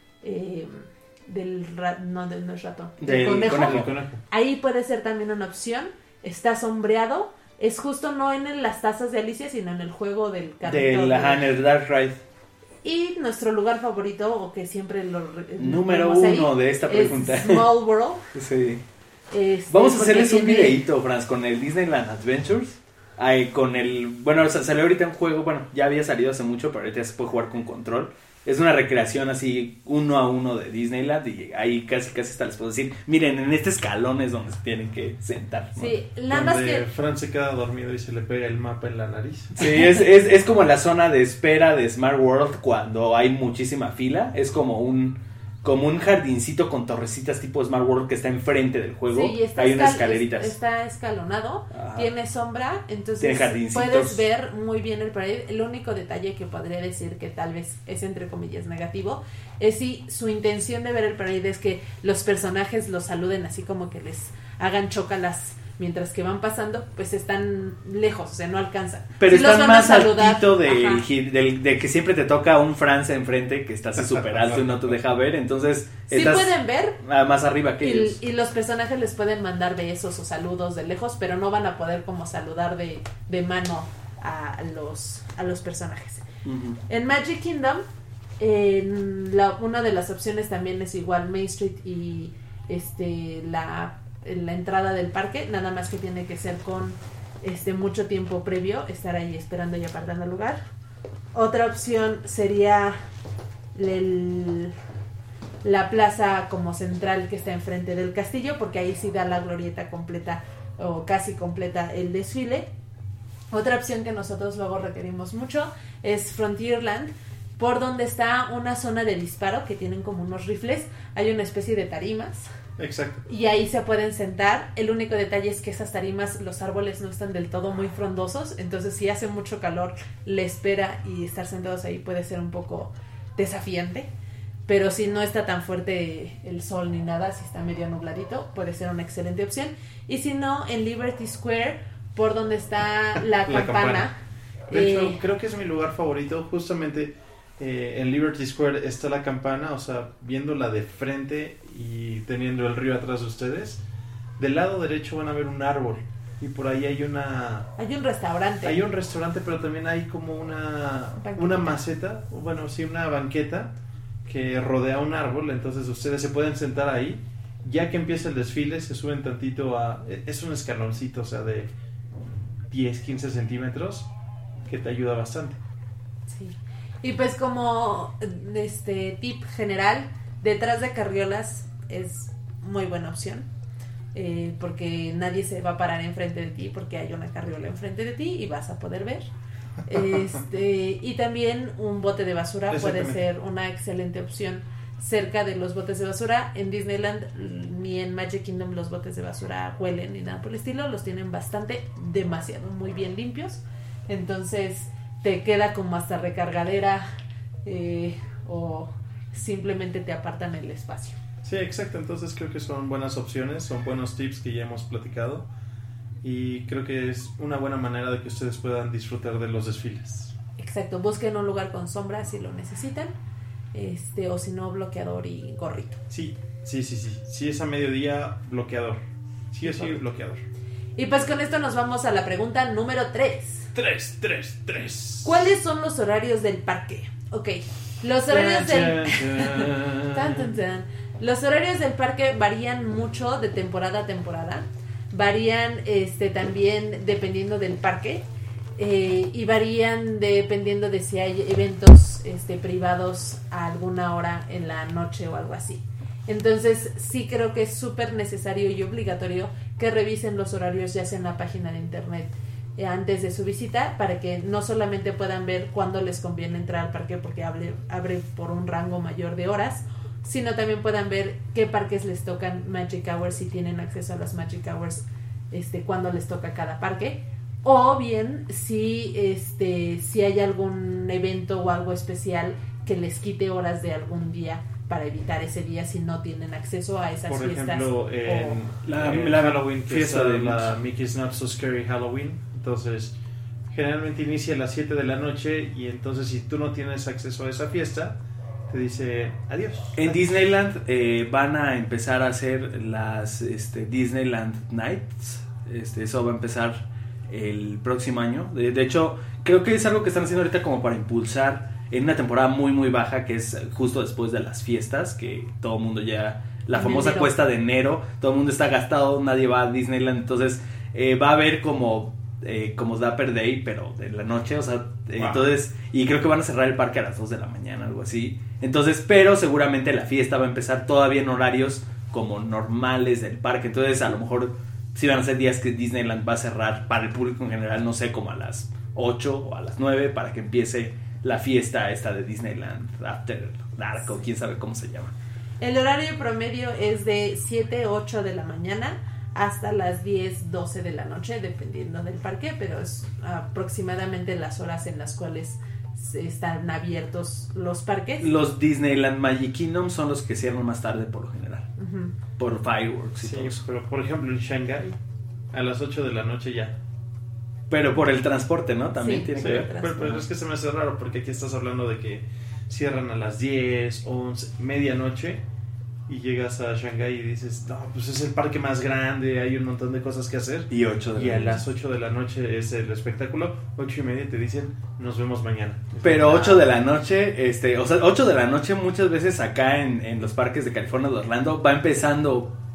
eh, del, ra- no, de- no es ratón, del Del conejo. conejo. El conejo. Ahí puede ser también una opción. Está sombreado. Es justo no en el- las tazas de Alicia, sino en el juego del carrito. Del, de- ajá, en el Dark Ride. Y nuestro lugar favorito, o que siempre lo re- Número ponemos ahí, uno de esta pregunta. es Small World. Sí. Este, Vamos a porque hacerles un tiene- videíto, Franz, con el Disneyland Adventures. Ay, con el... Bueno, sa- salió ahorita un juego, bueno, ya había salido hace mucho, pero ahorita ya se puede jugar con control. Es una recreación así, uno a uno de Disneyland, y ahí casi casi hasta les puedo decir, miren, en este escalón es donde se tienen que sentar, ¿no? Sí, nada más Donde que Fran se queda dormido y se le pega el mapa en la nariz. Sí, es, es, es como la zona de espera de Smart World cuando hay muchísima fila. Es como un como un jardincito con torrecitas tipo Smart World que está enfrente del juego. sí, y está hay unas escal- escaleritas. es- Está escalonado, Ajá. tiene sombra, entonces Tiene jardincitos. puedes ver muy bien el parade. El único detalle que podría decir que tal vez es entre comillas negativo es si su intención de ver el parade es que los personajes los saluden así como que les hagan chócalas mientras que van pasando, pues están lejos, o sea, no alcanzan. Pero Sí los están van a más saludar, altito del, ajá. gi- del- de que siempre te toca un Franz enfrente que está así súper alto y no te deja ver. Entonces Sí estás pueden ver, ah, más arriba que Y, ellos. y los personajes les pueden mandar besos o saludos de lejos, pero no van a poder como saludar de, de mano a los, a los personajes. Ujú. En Magic Kingdom, en la, una de las opciones también es igual Main Street y este la, la entrada del parque, nada más que tiene que ser con este mucho tiempo previo, estar ahí esperando y apartando lugar. Otra opción sería el, la plaza como central que está enfrente del castillo, porque ahí sí da la glorieta completa o casi completa el desfile. Otra opción que nosotros luego requerimos mucho es Frontierland, por donde está una zona de disparo que tienen como unos rifles, hay una especie de tarimas. Exacto. Y ahí se pueden sentar. El único detalle es que esas tarimas, los árboles no están del todo muy frondosos, entonces si hace mucho calor, la espera y estar sentados ahí puede ser un poco desafiante. Pero si no está tan fuerte el sol ni nada, si está medio nubladito, puede ser una excelente opción. Y si no, en Liberty Square, por donde está la, la campana. campana. De eh, hecho, creo que es mi lugar favorito, justamente. Eh, en Liberty Square está la campana, o sea, viéndola de frente y teniendo el río atrás de ustedes. Del lado derecho van a ver un árbol y por ahí hay una... Hay un restaurante. Hay un restaurante, pero también hay como una, una maceta, bueno, sí, una banqueta que rodea un árbol, entonces ustedes se pueden sentar ahí. Ya que empieza el desfile, se suben tantito a... Es un escaloncito, o sea, de diez, quince centímetros, que te ayuda bastante. Sí. Y pues como este tip general, detrás de carriolas es muy buena opción, eh, porque nadie se va a parar enfrente de ti porque hay una carriola enfrente de ti y vas a poder ver. Este, y también un bote de basura puede ser una excelente opción cerca de los botes de basura. En Disneyland ni en Magic Kingdom los botes de basura huelen ni nada por el estilo, los tienen bastante, demasiado, muy bien limpios, entonces te queda como hasta recargadera, eh, o simplemente te apartan el espacio. Sí, exacto, entonces creo que son buenas opciones, son buenos tips que ya hemos platicado y creo que es una buena manera de que ustedes puedan disfrutar de los desfiles. Exacto, busquen un lugar con sombra si lo necesitan, este o si no, bloqueador y gorrito. Sí, sí, sí, sí, si es a mediodía, bloqueador, sí o sí, bloqueador. Y pues con esto nos vamos a la pregunta número tres. Tres, tres, tres. ¿Cuáles son los horarios del parque? Ok, los horarios del... tan, tan, tan. Los horarios del parque varían mucho de temporada a temporada. Varían este también dependiendo del parque. Eh, y varían dependiendo de si hay eventos este, privados a alguna hora en la noche o algo así. Entonces sí creo que es súper necesario y obligatorio que revisen los horarios ya sea en la página de internet eh, antes de su visita, para que no solamente puedan ver cuándo les conviene entrar al parque porque abre, abre por un rango mayor de horas, sino también puedan ver qué parques les tocan Magic Hours, si tienen acceso a las Magic Hours, este, cuándo les toca cada parque, o bien si, este, si hay algún evento o algo especial que les quite horas de algún día para evitar ese día si no tienen acceso a esas Por fiestas. Por ejemplo, en o... la, en la Halloween, que fiesta está de la Mickey's Not So Scary Halloween, entonces generalmente inicia a las siete de la noche y entonces si tú no tienes acceso a esa fiesta, te dice adiós. En Disneyland eh, van a empezar a hacer las este, Disneyland Nights, este, eso va a empezar el próximo año. De, de hecho, creo que es algo que están haciendo ahorita como para impulsar en una temporada muy muy baja, que es justo después de las fiestas, que todo el mundo ya, la En famosa enero. cuesta de enero, todo el mundo está gastado, nadie va a Disneyland, entonces eh, va a haber como eh, como Dapper Day, pero de la noche, o sea, eh, Wow. entonces, y creo que van a cerrar el parque a las dos de la mañana, algo así. Entonces, pero seguramente la fiesta va a empezar todavía en horarios como normales del parque, entonces a lo mejor sí van a ser días que Disneyland va a cerrar para el público en general, no sé, como a las ocho o a las nueve, para que empiece la fiesta esta de Disneyland After Dark, o quién sabe cómo se llama. El horario promedio es de siete, ocho de la mañana hasta las diez, doce de la noche, dependiendo del parque, pero es aproximadamente las horas en las cuales están abiertos los parques. Los Disneyland Magic Kingdom son los que cierran más tarde por lo general, Uh-huh. por fireworks y Sí, todo eso. pero por ejemplo en Shanghai a las ocho de la noche ya. Pero por el transporte, ¿no? También Sí, tiene Sí, que ver. pero, pero es que se me hace raro porque aquí estás hablando de que cierran a las diez, once, medianoche y llegas a Shanghái y dices, no, pues es el parque más grande, hay un montón de cosas que hacer. Y ocho de Y la a noche. las ocho de la noche es el espectáculo, ocho y media te dicen, nos vemos mañana. Pero Ah, ocho de la noche, este, o sea, ocho de la noche muchas veces acá en, en los parques de California, de Orlando, va empezando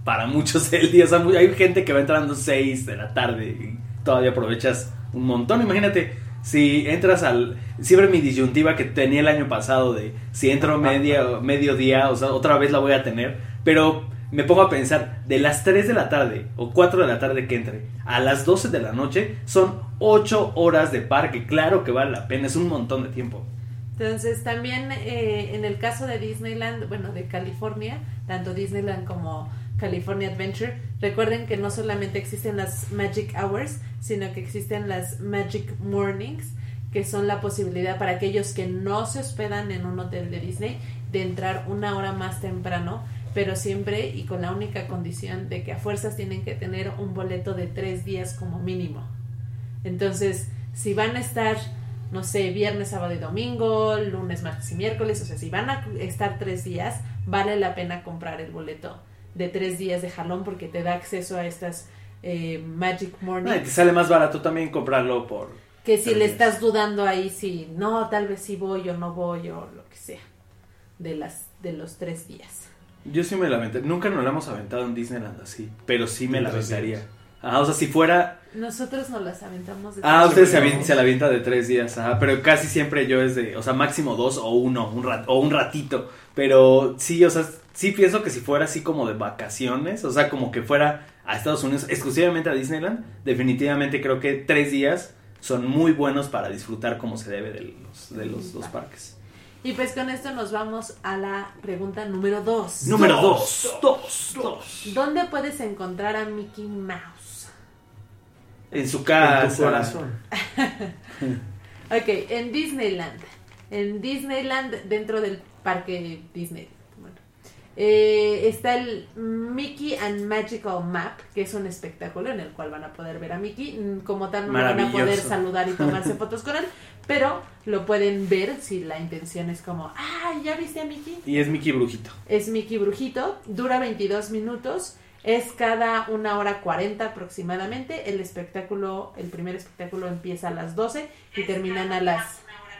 para muchos el día. O sea, hay gente que va entrando seis de la tarde y todavía aprovechas un montón. Imagínate, si entras al... Siempre mi disyuntiva que tenía el año pasado de si entro media, mediodía, o sea, otra vez la voy a tener. Pero me pongo a pensar, de las tres de la tarde o cuatro de la tarde que entre a las doce de la noche, son ocho horas de parque. Claro que vale la pena, es un montón de tiempo. Entonces también eh, en el caso de Disneyland, bueno, de California, tanto Disneyland como California Adventure, recuerden que no solamente existen las Magic Hours, sino que existen las Magic Mornings, que son la posibilidad para aquellos que no se hospedan en un hotel de Disney de entrar una hora más temprano, pero siempre y con la única condición de que a fuerzas tienen que tener un boleto de tres días como mínimo. Entonces, si van a estar, no sé, viernes, sábado y domingo, lunes, martes y miércoles, o sea, si van a estar tres días, vale la pena comprar el boleto de tres días de jalón porque te da acceso a estas eh, Magic Morning. Ay, te sale más barato también comprarlo por... Que si le estás dudando ahí, si no, tal vez sí voy o no voy o lo que sea, de las de los tres días. Yo sí me la aventé, nunca nos la hemos aventado en Disneyland así, pero sí me la aventaría. Ajá, o sea, si fuera... Nosotros nos las aventamos de Ah, ustedes se, días. avient- se la avienta de tres días, ajá, pero casi siempre yo es de, o sea, máximo dos o uno, un rat- o un ratito, pero sí, o sea, sí pienso que si fuera así como de vacaciones, o sea, como que fuera a Estados Unidos, exclusivamente a Disneyland, definitivamente creo que tres días son muy buenos para disfrutar como se debe de los, de los dos parques. Y pues con esto nos vamos a la pregunta número dos. Número dos, dos, dos. ¿Dónde puedes encontrar a Mickey Mouse? En su En tu casa. corazón. Ok, en Disneyland. En Disneyland, dentro del parque Disney. Bueno, eh, está el Mickey and Magical Map, que es un espectáculo en el cual van a poder ver a Mickey. Como tal, no van a Maravilloso. poder saludar y tomarse fotos con él, pero lo pueden ver si la intención es como, ah, ¿ya viste a Mickey? Y es Mickey Brujito. Es Mickey Brujito, dura veintidós minutos, es cada una hora cuarenta aproximadamente. El espectáculo, el primer espectáculo empieza a las doce y terminan a las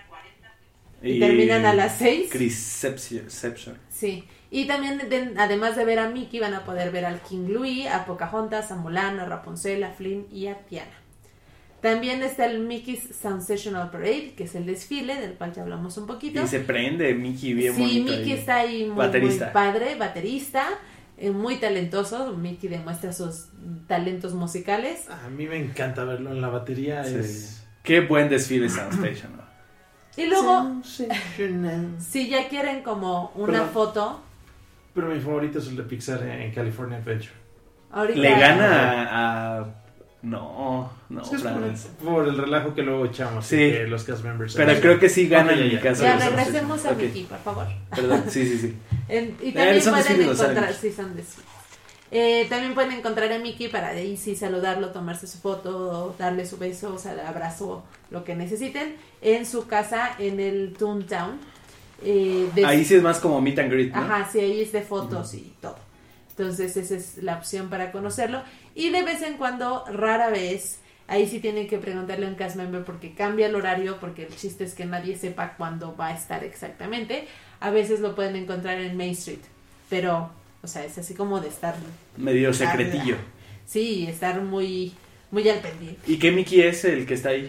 y terminan a las seis. Chrisception. Sí. Y también, de- además de ver a Mickey, van a poder ver al King Louis, a Pocahontas, a Mulan, a Rapunzel, a Flynn y a Tiana. También está el Mickey's Sensational Parade, que es el desfile, del cual ya hablamos un poquito. Y se prende Mickey bien Sí, bonito. Mickey ahí. está ahí muy, Baterista. muy padre, baterista, eh, muy talentoso. Mickey demuestra sus talentos musicales. A mí me encanta verlo en la batería. Sí. Es... Qué buen desfile Soundstation, ¿no? Y luego, Sensational. si ya quieren como una Perdón. foto, Pero mi favorito es el de Pixar en California Adventure. ahorita... Le gana a... a- No, no, Es que es Franz. por, por el relajo que luego echamos. Sí. y que los cast members. Pero hacen. creo que sí gana Ok, en ya, mi ya. caso. Ya el Soundstation. regresemos a Ok, Mickey, por favor. Perdón, sí, sí, sí. En- y Eh, también son pueden desfiles, encontrar, ¿sabes? sí, son desfiles. Eh, también pueden encontrar a Mickey para de ahí sí saludarlo, tomarse su foto, darle su beso, o sea, el abrazo, lo que necesiten, en su casa en el Toontown. Eh, de- Ahí sí es más como meet and greet, ¿no? Ajá, sí, ahí es de fotos y todo. Entonces esa es la opción para conocerlo. Y de vez en cuando, rara vez, ahí sí tienen que preguntarle a un cast member porque cambia el horario, porque el chiste es que nadie sepa cuándo va a estar exactamente. A veces lo pueden encontrar en Main Street, pero, o sea, es así como de estar... Medio secretillo. Sí, estar muy, muy al pendiente. ¿Y qué Mickey es el que está ahí?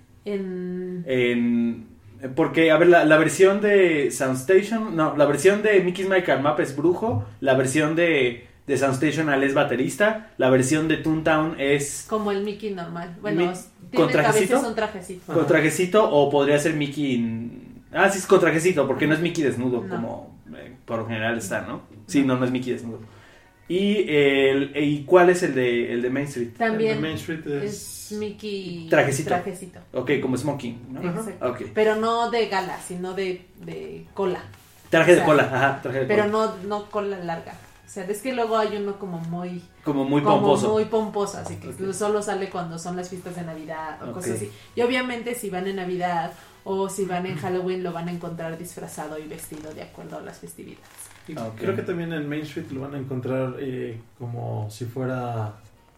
En... En... Porque, a ver, la, la versión de Soundstation, no, la versión de Mickey's Magical Map es brujo, la versión de, de Soundstational es baterista, la versión de Toontown es Como el Mickey normal. Bueno, Mi- tiene ¿con trajecito? a veces un trajecito. con trajecito o podría ser Mickey... en- Ah, sí, es con trajecito, porque no es Mickey desnudo No. como eh, por lo general está, ¿no? Sí, no, no es Mickey desnudo. ¿Y, el, ¿y cuál es el de, el de Main Street? El También de Main Street es... es Mickey Trajecito. trajecito. Ok, como smoking, ¿no? Exacto. Ok. Pero no de gala, sino de, de cola. Traje O de sea, cola, ajá, traje de Pero cola. no, no cola larga. O sea, es que luego hay uno como muy... Como muy como pomposo. muy pomposo, así que Ok. solo sale cuando son las fiestas de Navidad o Ok. cosas así. Y obviamente si van en Navidad o si van en Halloween lo van a encontrar disfrazado y vestido de acuerdo a las festividades. Y Ok. Creo que también en Main Street lo van a encontrar eh, como si fuera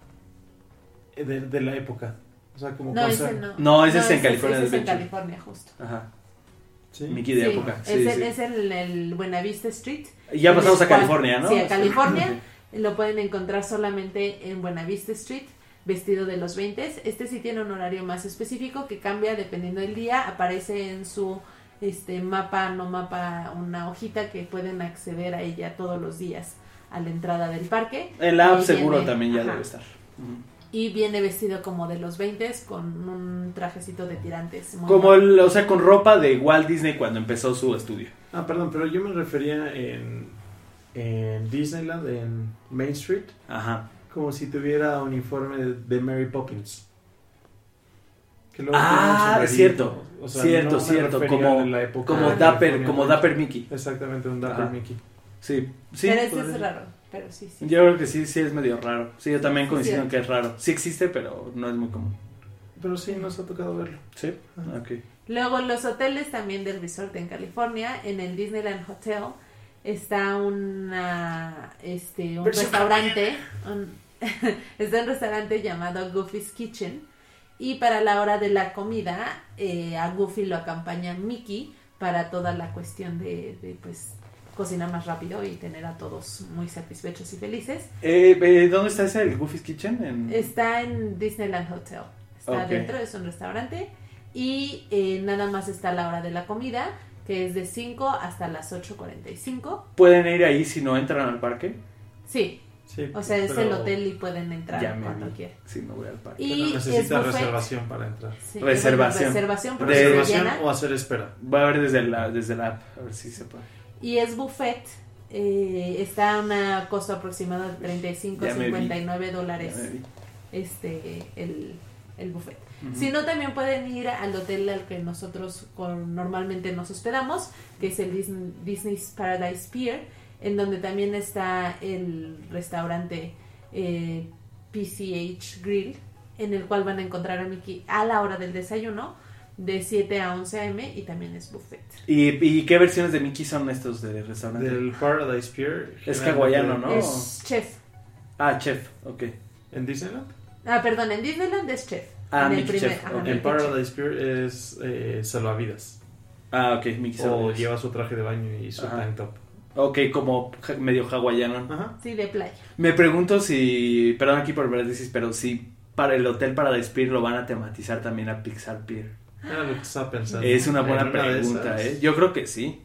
eh, de, de la época. O sea, como No, con ese ser- no. No, ese es en California Ese es en Adventure. California, justo. Ajá. ¿Sí? Mickey de Sí, época. es, Sí, el, sí. es el, el Buenavista Street. Y ya en pasamos el a cual- California, ¿no? Sí, a California. Lo pueden encontrar solamente en Buenavista Street, vestido de los veinte. Este sí tiene un horario más específico que cambia dependiendo del día. Aparece en su este mapa, no mapa, una hojita que pueden acceder a ella todos los días a la entrada del parque. El app y seguro viene, también ya ajá, debe estar. Uh-huh. Y viene vestido como de los veinte con un trajecito de tirantes. Como el, o sea, con ropa de Walt Disney cuando empezó su estudio. Ah, perdón, pero yo me refería en, en Disneyland, en Main Street, Ajá. como si tuviera uniforme de, de Mary Poppins. Que luego Ah, tiene un es cierto, o sea, cierto, no me cierto, refería como, de la época como de Dapper, California como Adventure. Dapper Mickey. Exactamente, un Dapper Ajá. Mickey. Sí, sí. Pero ese podría. es raro, pero sí, sí. Yo creo que sí, sí es medio raro. Sí, yo también Sí, coincido sí. en que es raro. Sí existe, pero no es muy común. Pero sí, nos ha tocado verlo. Sí, Ajá. ok. Luego en los hoteles también del resort en California, en el Disneyland Hotel, está una, este, un Versión restaurante, un, está un restaurante llamado Goofy's Kitchen, y para la hora de la comida eh, a Goofy lo acompaña Mickey para toda la cuestión de, de pues cocinar más rápido y tener a todos muy satisfechos y felices. Eh, eh, ¿Dónde está ese, el Goofy's Kitchen? En... Está en Disneyland Hotel, está Ok. adentro, es un restaurante, y eh, nada más está a la hora de la comida, que es de cinco hasta las ocho cuarenta y cinco. ¿Pueden ir ahí si no entran al parque? Sí, Sí, o sea, es pero- el hotel y pueden entrar Ya me cuando vi. quieran. Si no voy al parque. Y Pero es necesita buffet. reservación para entrar. Sí, Reservación. bueno, reservación porque se Reservación llena. o hacer espera. Voy a ver desde la, desde la app, a ver si se puede. Y es buffet. Eh, está a una costo aproximado de treinta y cinco, Ya me vi. cincuenta y nueve Ya dólares me vi. este el, el buffet. Ujú. Si no, también pueden ir al hotel al que nosotros con, normalmente nos hospedamos, que es el Disney, Disney's Paradise Pier, en donde también está el restaurante eh, P C H Grill, en el cual van a encontrar a Mickey a la hora del desayuno, de siete a once a eme, y también es buffet. ¿Y, ¿Y qué versiones de Mickey son estos de restaurante? Del Paradise Pier. Es generalmente- hawaiano, ¿no? Es chef. Ah, chef, ok. ¿En Disneyland? Ah, perdón, en Disneyland es chef. Ah, en el Mickey primer, chef, ajá, ok. En Mickey Paradise Pier es eh, salvavidas. Ah, ok, Mickey O Salvavidas. lleva su traje de baño y su Ajá. tank top. Ok, como ja- medio hawaiano. Ajá. chef. Sí, de playa. Me pregunto si, perdón aquí por paréntesis, pero si para el hotel Paradise Pier lo van a tematizar también a Pixar Pier. Era lo que estaba pensando. Es una buena En de pregunta, esas. ¿eh? Yo creo que sí.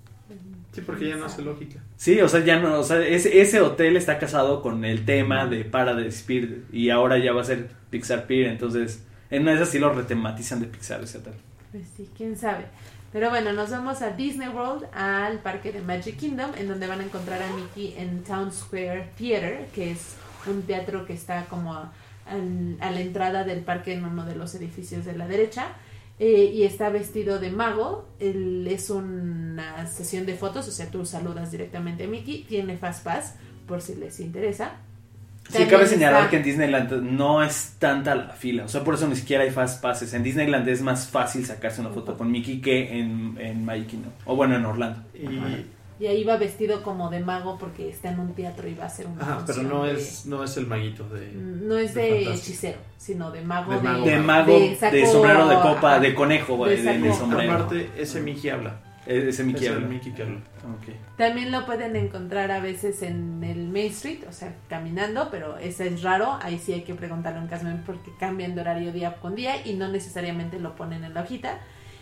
Sí, porque ya no hace lógica. Sí, o sea, ya no, o sea, ese, ese hotel está casado con el tema de Paradise Pier y ahora ya va a ser Pixar Pier, entonces en una de esas sí lo retematizan de Pixar ese hotel. Pues sí, quién sabe. Pero bueno, nos vamos a Disney World, al parque de Magic Kingdom, en donde van a encontrar a Mickey en Town Square Theater, que es un teatro que está como a, al- a la entrada del parque en uno de los edificios de la derecha. Eh, y está vestido de mago. Él es una sesión de fotos, o sea, tú saludas directamente a Mickey. Tiene Fast Pass, por si les interesa. Sí, También cabe señalar está- que en Disneyland no es tanta la fila, o sea, por eso ni siquiera hay fast passes. En Disneyland es más fácil sacarse una foto con Mickey que en, en Magic Kingdom, o bueno, en Orlando. Y, Y ahí va vestido como de mago porque está en un teatro y va a hacer una ajá, pero función no de- es, no es el maguito de... no es de de fantástico. hechicero, sino de mago De de, mago. De mago, de, saco- sombrero de copa, ajá. de conejo, güey, De de, de saco. sombrero. Aparte, ese Mickey habla. E- Ese Mickey es el habla. Mickey que habla. Ok. También lo pueden encontrar a veces en el Main Street, o sea, caminando, pero ese es raro. Ahí sí hay que preguntarle a un casmen porque cambian de horario día con día y no necesariamente lo ponen en la hojita.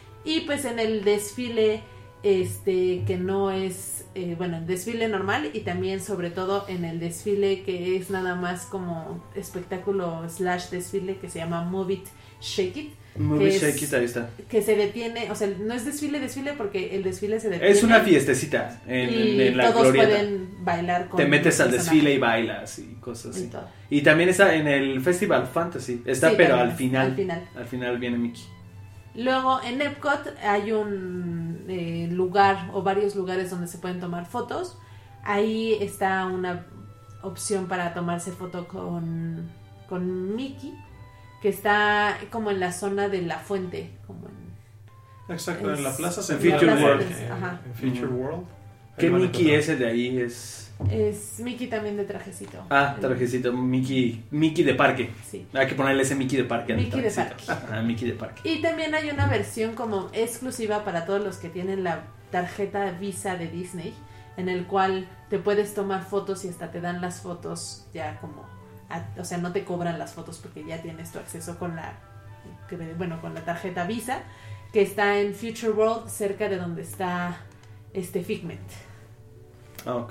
Y pues en el desfile, este, que no es, eh, bueno, el desfile normal y también sobre todo en el desfile que es nada más como espectáculo slash desfile que se llama Move It, Shake It. Movie que es- Shake It, ahí está. Que se detiene, o sea, no es desfile, desfile porque el desfile se detiene. Es una fiestecita en, y en la todos glorieta. pueden bailar con Te metes el al personaje desfile y bailas y cosas y así. todo. Y también está en el Festival Fantasy. Está, Sí, pero también, al final. al final. Al final viene Mickey. Luego en Epcot hay un eh, lugar o varios lugares donde se pueden tomar fotos. Ahí está una opción para tomarse foto con, con Mickey, que está como en la zona de la fuente, como en, Exacto, en la Es- plaza en central. Future World. En, Ajá. en Future Ujú. World. ¿Qué Ahí van a Mickey encontrar. ese de ahí es? es Mickey también de trajecito. Ah, trajecito. Mickey, Mickey de parque. Sí. Hay que ponerle ese Mickey de parque. al Mickey de trajecito. Ah, Mickey de parque. Y también hay una versión como exclusiva para todos los que tienen la tarjeta Visa de Disney, en el cual te puedes tomar fotos y hasta te dan las fotos ya como, a, o sea, no te cobran las fotos porque ya tienes tu acceso con la, bueno, con la tarjeta Visa, que está en Future World, cerca de donde está este Figment. Ok.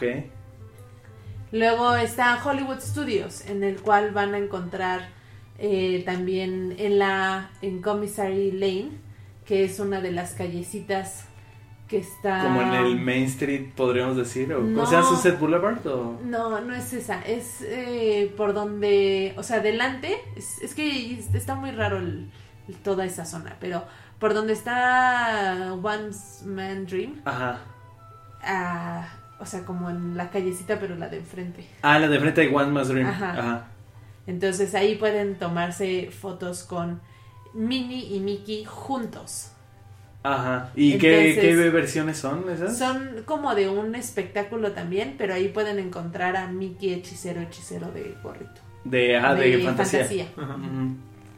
Luego está Hollywood Studios, en el cual van a encontrar eh, también en la en Commissary Lane, que es una de las callecitas que está... Como en el Main Street, podríamos decir, o No. ¿cómo se llama? Sunset Boulevard, o... No, no es esa, es eh, por donde, o sea, delante, es, es que está muy raro el, toda esa zona, pero por donde está One Man Dream, Ajá. ah, o sea, como en la callecita, pero la de enfrente. Ah, la de frente hay One Man's Dream. Ajá. Ajá. Entonces ahí pueden tomarse fotos con Minnie y Mickey juntos. Ajá. ¿Y qué, Entonces, qué versiones son esas? Son como de un espectáculo también, pero ahí pueden encontrar a Mickey hechicero, hechicero de gorrito. De, ajá, de, de fantasía. fantasía. Ajá. Ujú.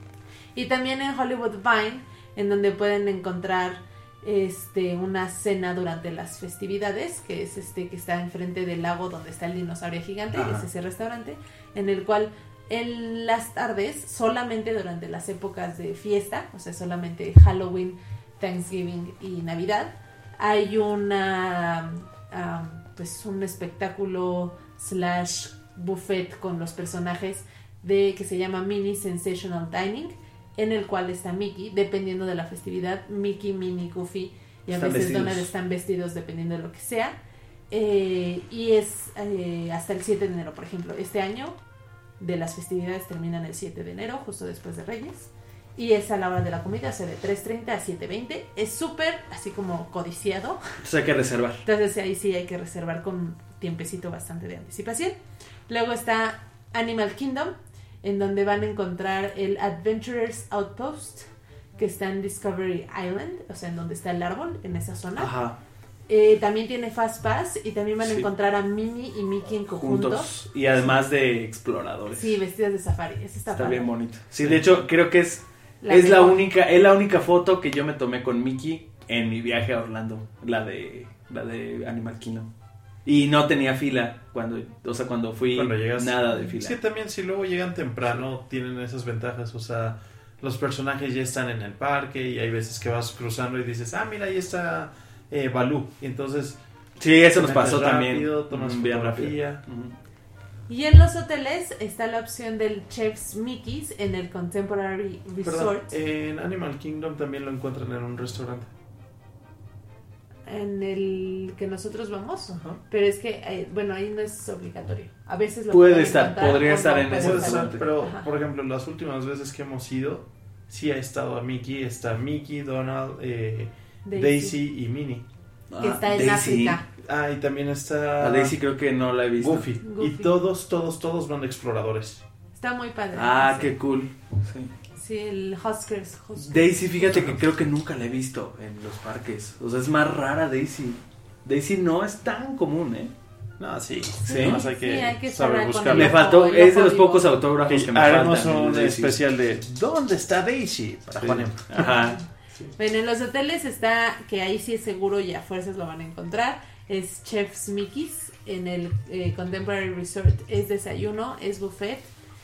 Y también en Hollywood Vine, en donde pueden encontrar este una cena durante las festividades, que es este que está enfrente del lago donde está el dinosaurio gigante, Ajá. es ese restaurante, en el cual en las tardes, solamente durante las épocas de fiesta, o sea, solamente Halloween, Thanksgiving y Navidad, hay una um, pues un espectáculo slash buffet con los personajes de que se llama Mini Sensational Dining, en el cual está Mickey, dependiendo de la festividad, Mickey, Minnie, Goofy y a Están veces vestidos. Donald están vestidos dependiendo de lo que sea, eh, y es eh, hasta el siete de enero, por ejemplo. Este año de las festividades terminan el siete de enero, justo después de Reyes, y es a la hora de la comida, o sea, de tres treinta a siete veinte. Es súper así como codiciado, Entonces hay que reservar. entonces ahí sí hay que reservar con un tiempecito bastante de anticipación. Luego está Animal Kingdom, en donde van a encontrar el Adventurers Outpost, que está en Discovery Island, o sea, en donde está el árbol, en esa zona. Ajá. Eh, también tiene Fast Pass y también van a Sí. encontrar a Minnie y Mickey en conjunto. Juntos. Y además de exploradores. Sí, vestidas de safari. Ese está, Está padre. bien bonito. Sí, de hecho, creo que es La es la mejor. única es la única foto que yo me tomé con Mickey en mi viaje a Orlando, la de la de Animal Kingdom. Y no tenía fila cuando, o sea, cuando fui, Cuando llegas. nada de fila. Sí, también si luego llegan temprano tienen esas ventajas, o sea, los personajes ya están en el parque y hay veces que vas cruzando y dices, ah, mira, ahí está eh, Balú. Y entonces... Sí, eso te nos metes pasó rápido, también. tomas Mm, bien fotografía. rápido. Ujú. Y en los hoteles está la opción del Chef's Mickey's en el Contemporary Perdón, Resort. en Animal Kingdom también lo encuentran en un restaurante. En el que nosotros vamos. Ajá. Pero es que, eh, bueno, ahí no es obligatorio. A veces lo Puede pueden estar, encontrar podría o estar no en pueden ese Puede estar. ser, pero Ajá. por ejemplo, las últimas veces que hemos ido, sí ha estado a Mickey, está Mickey, Donald, eh, Daisy. Daisy y Minnie. Que Ah, está en Daisy. África. Ah, y también está A Daisy creo que no la he visto. Goofy. Goofy. Y todos, todos, todos van de exploradores. Está muy padre. Ah, Sí. qué cool. Sí. Sí, el Huskers. Huskers. Daisy, fíjate que creo que nunca la he visto en los parques. O sea, es más rara Daisy. Daisy no es tan común, ¿eh? No, sí. Sí. Nomás hay que Sí, hay que saber saber buscarlo. con Me el faltó, ojo, el es de ojo los vivo. pocos autógrafos que me Haremos faltan. un de Daisy. especial de ¿dónde está Daisy? Para Sí. Juan Em. Ajá. Bueno, en los hoteles está, que ahí sí es seguro y a fuerzas lo van a encontrar, es Chef's Mickey's en el eh, Contemporary Resort. Es desayuno, es buffet,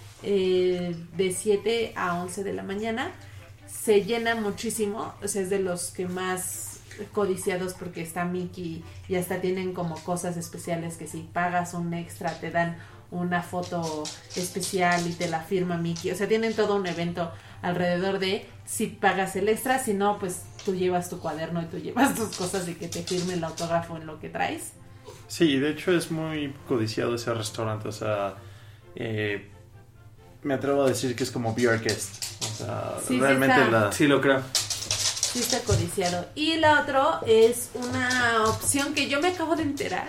eh, de siete a once de la mañana. Se llena muchísimo, o sea, es de los que más codiciados porque está Mickey y hasta tienen como cosas especiales que si pagas un extra te dan una foto especial y te la firma Mickey. O sea, tienen todo un evento alrededor de si pagas el extra, si no, pues tú llevas tu cuaderno y tú llevas tus cosas y que te firme el autógrafo en lo que traes. Sí, de hecho es muy codiciado ese restaurante. O sea, eh, me atrevo a decir que es como Be Our Guest. O sea, Sí, sí realmente está. la... Sí, lo creo. Sí está codiciado. Y la otra es una opción que yo me acabo de enterar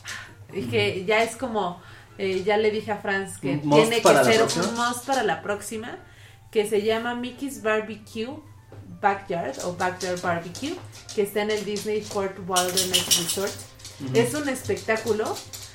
y que ya es como, eh, ya le dije a Franz que Un must tiene que para la ser próxima. un must para la próxima, que se llama Mickey's Barbecue Backyard o Backyard Barbecue, que está en el Disney Fort Wilderness Resort. Es un espectáculo,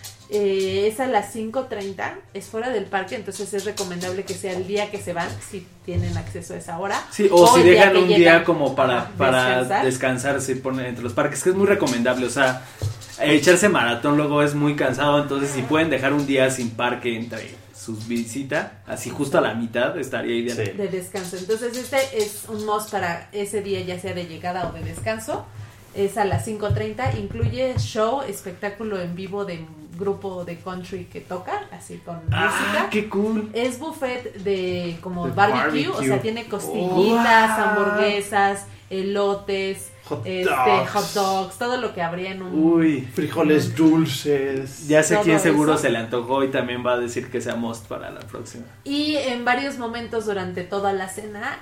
eh, es a las cinco treinta, es fuera del parque, entonces es recomendable que sea el día que se van, si tienen acceso a esa hora. Sí, o, si el día dejan que un llegan día como para, a para descansar. descansar, se ponen entre los parques, que es muy recomendable. O sea, echarse maratón luego es muy cansado, entonces si pueden dejar un día sin parque entre sus visitas, así justo a la mitad, estaría ideal. Sí. De descanso. Entonces este es un must para ese día, ya sea de llegada o de descanso. Es a las cinco treinta, incluye show, espectáculo en vivo de un grupo de country que toca, así con Ah, música. qué cool. Es buffet de como De barbecue, barbecue. o sea, tiene costillitas, Oh, wow. hamburguesas, elotes, Hot este, dogs. hot dogs, todo lo que habría en un... Uy, Frijoles dulces. ya sé Todo quién seguro eso. se le antojó y también va a decir que sea must para la próxima. Y en varios momentos durante toda la cena,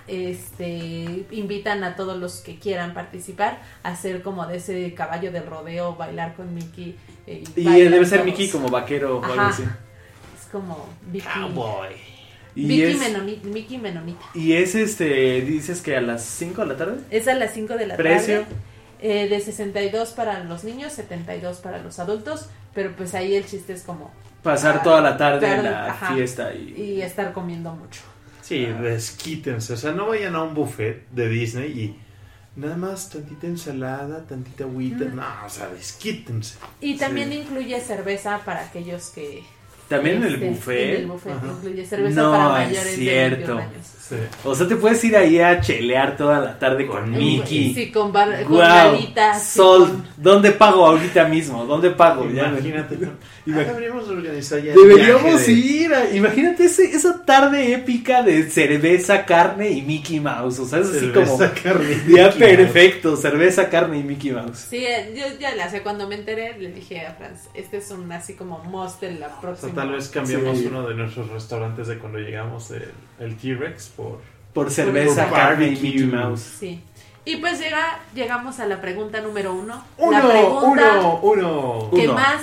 este, invitan a todos los que quieran participar a hacer como de ese caballo del rodeo, bailar con Mickey. eh, Y bailan debe ser todos. Mickey como vaquero o algo Ajá. así. Es como Mickey, Cowboy. Y Mickey, es, Menoni- Mickey Menonita. y es este, dices que a las cinco de la tarde. Es a las cinco de la ¿Precio? tarde. Eh, de sesenta y dos para los niños, setenta y dos para los adultos. Pero pues ahí el chiste es como... Pasar ah, toda la tarde en tarde, la ajá, fiesta y... y estar comiendo mucho. Sí, desquítense. O sea, no vayan a un buffet de Disney y nada más tantita ensalada, tantita agüita. Mm. No, o sea, desquítense. Y también Sí. incluye cerveza para aquellos que... También en el este, buffet. En el buffet Ajá. incluye cerveza No, para es mayores cierto. de veintiún años. Sí. O sea, te puedes ir ahí a chelear toda la tarde con Con Mickey. Sí, con, bar, con Guau, galitas. sí, Sol, con- ¿dónde pago ahorita mismo? ¿Dónde pago? Ya me- Imagínate. Imag- Ah, deberíamos organizar ya el Deberíamos viaje de- ir, a- imagínate ese- esa tarde épica de cerveza, carne y Mickey Mouse, o sea, es así como cerveza, carne y día Mickey perfecto, cerveza, carne y Mickey Mouse. Sí, eh, yo ya la sé, cuando me enteré le dije a Franz, este es un así como must de la Mouse. O próxima. sea, tal vez cambiamos Sí. uno de nuestros restaurantes de cuando llegamos, el, el T-Rex, por... Por cerveza, Por carne y barbecue. Mickey Mouse. Sí. Y pues llega, llegamos a la pregunta número uno. Uno, la pregunta uno, uno. que Uno. más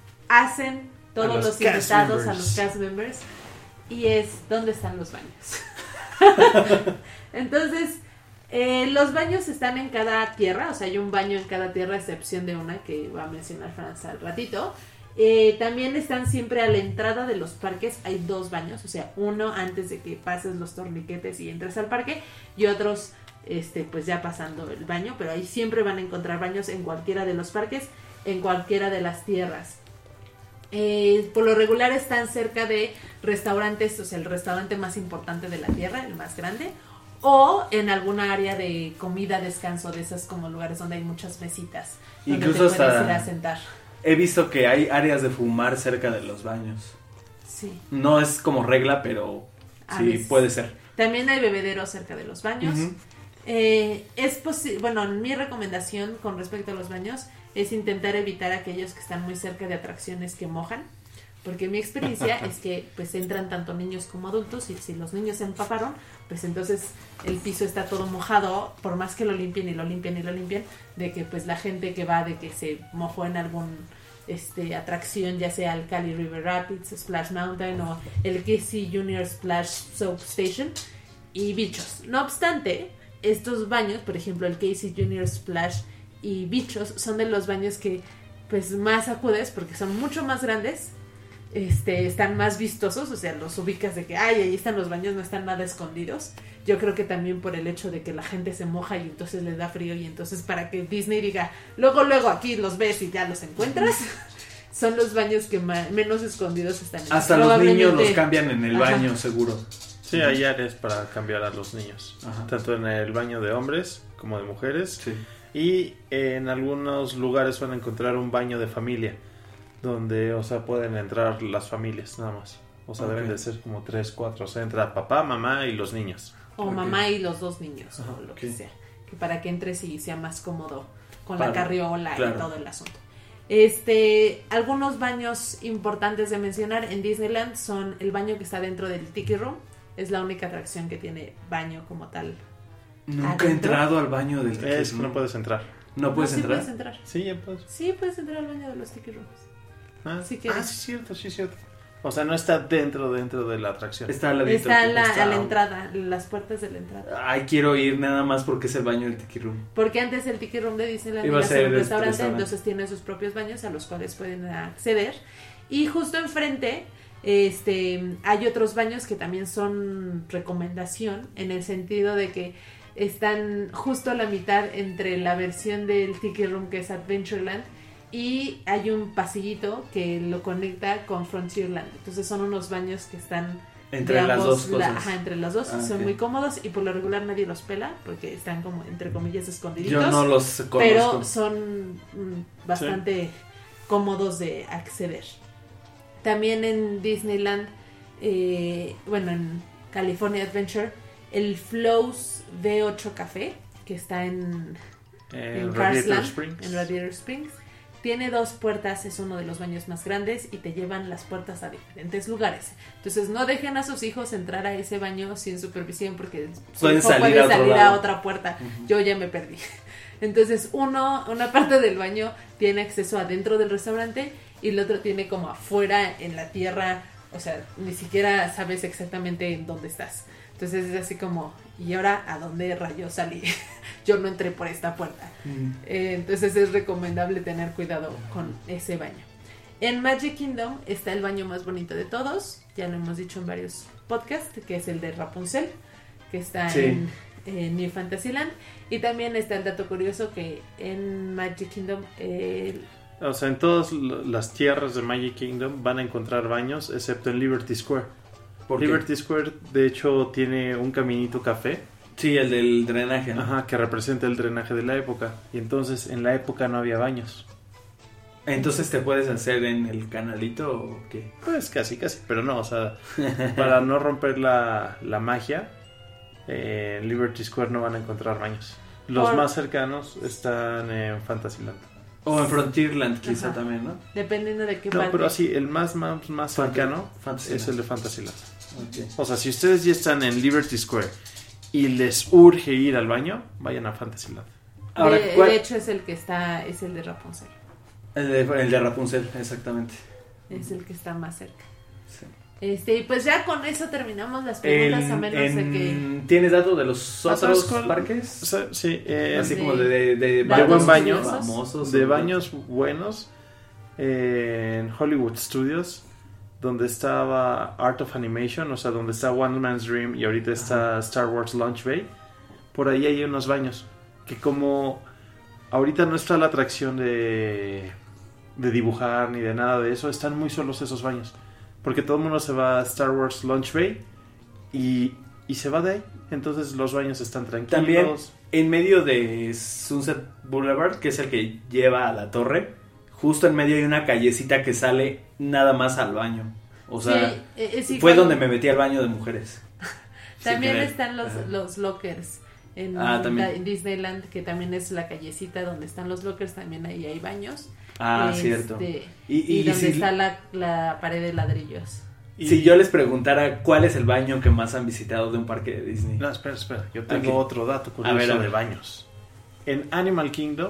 hacen todos A los los, cast invitados, members. a los cast members, y es ¿dónde están los baños? Entonces, eh, los baños están en cada tierra, o sea, hay un baño en cada tierra, a excepción de una que va a mencionar Franz al ratito. Eh, también están siempre a la entrada de los parques, hay dos baños, o sea, uno antes de que pases los torniquetes y entres al parque, y otros, este, pues ya pasando el baño, pero ahí siempre van a encontrar baños en cualquiera de los parques, en cualquiera de las tierras. Eh, por lo regular están cerca de restaurantes, o sea, el restaurante más importante de la tierra, el más grande, o en alguna área de comida, descanso, de esas como lugares donde hay muchas mesitas, donde Incluso te puedes hasta- ir a sentar. He visto que hay áreas de fumar cerca de los baños. Sí. No es como regla, pero A sí veces. puede ser. También hay bebederos cerca de los baños. Ujú. Eh, es posible, bueno, mi recomendación con respecto a los baños es intentar evitar aquellos que están muy cerca de atracciones que mojan, porque mi experiencia es que pues entran tanto niños como adultos, y si los niños se empaparon, pues entonces el piso está todo mojado, por más que lo limpien y lo limpien y lo limpien, de que pues la gente que va, de que se mojó en algún este atracción, ya sea el Cali River Rapids, Splash Mountain o el Casey Junior Splash Soap Station, y bichos. No obstante, estos baños, por ejemplo el Casey Junior Splash y bichos, son de los baños que pues más acudes porque son mucho más grandes, este, están más vistosos, o sea, los ubicas de que ay, ahí están los baños, no están nada escondidos. Yo creo que también por el hecho de que la gente se moja y entonces les da frío, y entonces para que Disney diga luego luego aquí los ves y ya los encuentras, son los baños que ma- menos escondidos están. Hasta los niños los Probablemente- cambian en el Ajá. baño, seguro. Sí, hay áreas para cambiar a los niños. Ajá. Tanto en el baño de hombres como de mujeres. Sí. Y en algunos lugares van a encontrar un baño de familia. Donde, o sea, pueden entrar las familias nada más. O sea, Ok. deben de ser como tres, cuatro. O sea, entra papá, mamá y los niños. O Ok. mamá y los dos niños, Ajá, o lo que ok. sea. Que para que entres y sea más cómodo con Para- la carriola claro. y todo el asunto. Este, algunos baños importantes de mencionar en Disneyland son el baño que está dentro del Tiki Room. Es la única atracción que tiene baño como tal. Nunca he ¿Adentro? entrado al baño del Tiki Es que Room. no puedes entrar. ¿No puedes No, sí entrar? puedes entrar. Sí, ya puedes. Sí, puedes entrar al baño de los Tiki Rooms. Ah, Si quieres. ah, sí, es cierto, sí, es cierto. O sea, no está dentro, dentro de la atracción. Está al ladito. Está a la, Está- a la entrada, en las puertas de la entrada. Ay, quiero ir nada más porque es el baño del Tiki Room. Porque antes el Tiki Room de Disneyland Iba a iba a ser ser un este restaurante, restaurante. entonces tiene sus propios baños a los cuales pueden acceder. Y justo enfrente este, hay otros baños que también son recomendación, en el sentido de que están justo a la mitad entre la versión del Tiki Room que es Adventureland y hay un pasillito que lo conecta con Frontierland. Entonces son unos baños que están entre ambos, las dos cosas. La, ajá, entre las dos. Ah, son okay. muy cómodos y por lo regular nadie los pela porque están como entre comillas escondiditos. Yo no los conozco. Pero son mm, bastante sí. cómodos de acceder. También en Disneyland, eh, bueno, en California Adventure, el Flows V ocho Café, que está en, eh, en Radiator Carsland, Springs. en Radiator Springs, tiene dos puertas, es uno de los baños más grandes y te llevan las puertas a diferentes lugares. Entonces no dejen a sus hijos entrar a ese baño sin supervisión porque pueden su hijo salir, puede a, salir otro a otra puerta. Uh-huh. Yo ya me perdí. Entonces uno, una parte del baño tiene acceso adentro del restaurante y el otro tiene como afuera en la tierra, o sea, ni siquiera sabes exactamente en dónde estás. Entonces es así como, ¿y ahora a dónde rayos salí? Yo no entré por esta puerta. Mm. Eh, entonces es recomendable tener cuidado con ese baño. En Magic Kingdom está el baño más bonito de todos, ya lo hemos dicho en varios podcasts, que es el de Rapunzel, que está sí. en, en New Fantasyland. Y también está el dato curioso que en Magic Kingdom... Eh, o sea, en todas las tierras de Magic Kingdom van a encontrar baños, excepto en Liberty Square. Liberty Square, de hecho, tiene un caminito café. Sí, el del drenaje, ¿no? Ajá, que representa el drenaje de la época. Y entonces, en la época no había baños. ¿Entonces te puedes hacer en el canalito o qué? Pues casi, casi, pero no, o sea, para no romper la, la magia, eh, en Liberty Square no van a encontrar baños. Los Por... más cercanos están en Fantasyland. O en Frontierland quizá. Ajá. También, ¿no? Dependiendo de qué No, parte. pero así, el más, más, más cercano Fantasyland. Es el de Fantasyland. Okay. O sea, si ustedes ya están en Liberty Square y les urge ir al baño, vayan a Fantasyland. Ahora, de, de hecho es el que está, es el de Rapunzel. El de, el de Rapunzel, exactamente. Es el que está más cerca. Sí. Este, y pues ya con eso terminamos las preguntas, en, a menos en, de que... ¿Tienes datos de los otros cuál? parques? O sea, sí, eh, así de, como de, de, de, de buen baño, famosos, de baños buenos, eh, en Hollywood Studios, donde estaba Art of Animation, o sea, donde está One Man's Dream y ahorita está Ajá. Star Wars Launch Bay. Por ahí hay unos baños que, como ahorita no está la atracción de, de dibujar ni de nada de eso, están muy solos esos baños, porque todo el mundo se va a Star Wars Launch Bay y, y se va de ahí. Entonces los baños están tranquilos. También en medio de Sunset Boulevard, que es el que lleva a la torre, justo en medio hay una callecita que sale nada más al baño. O sea, sí, es fue donde me metí al baño de mujeres. También están los, los lockers en, ah, la, en Disneyland, que también es la callecita donde están los lockers, también ahí hay baños. Ah, este, cierto. Y, y, y donde si, está la, la pared de ladrillos. Y si yo les preguntara cuál es el baño que más han visitado de un parque de Disney. No, espera, espera. Yo tengo okay. otro dato curioso a ver, a ver. de baños. En Animal Kingdom,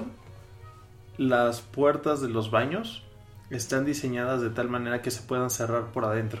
las puertas de los baños están diseñadas de tal manera que se puedan cerrar por adentro.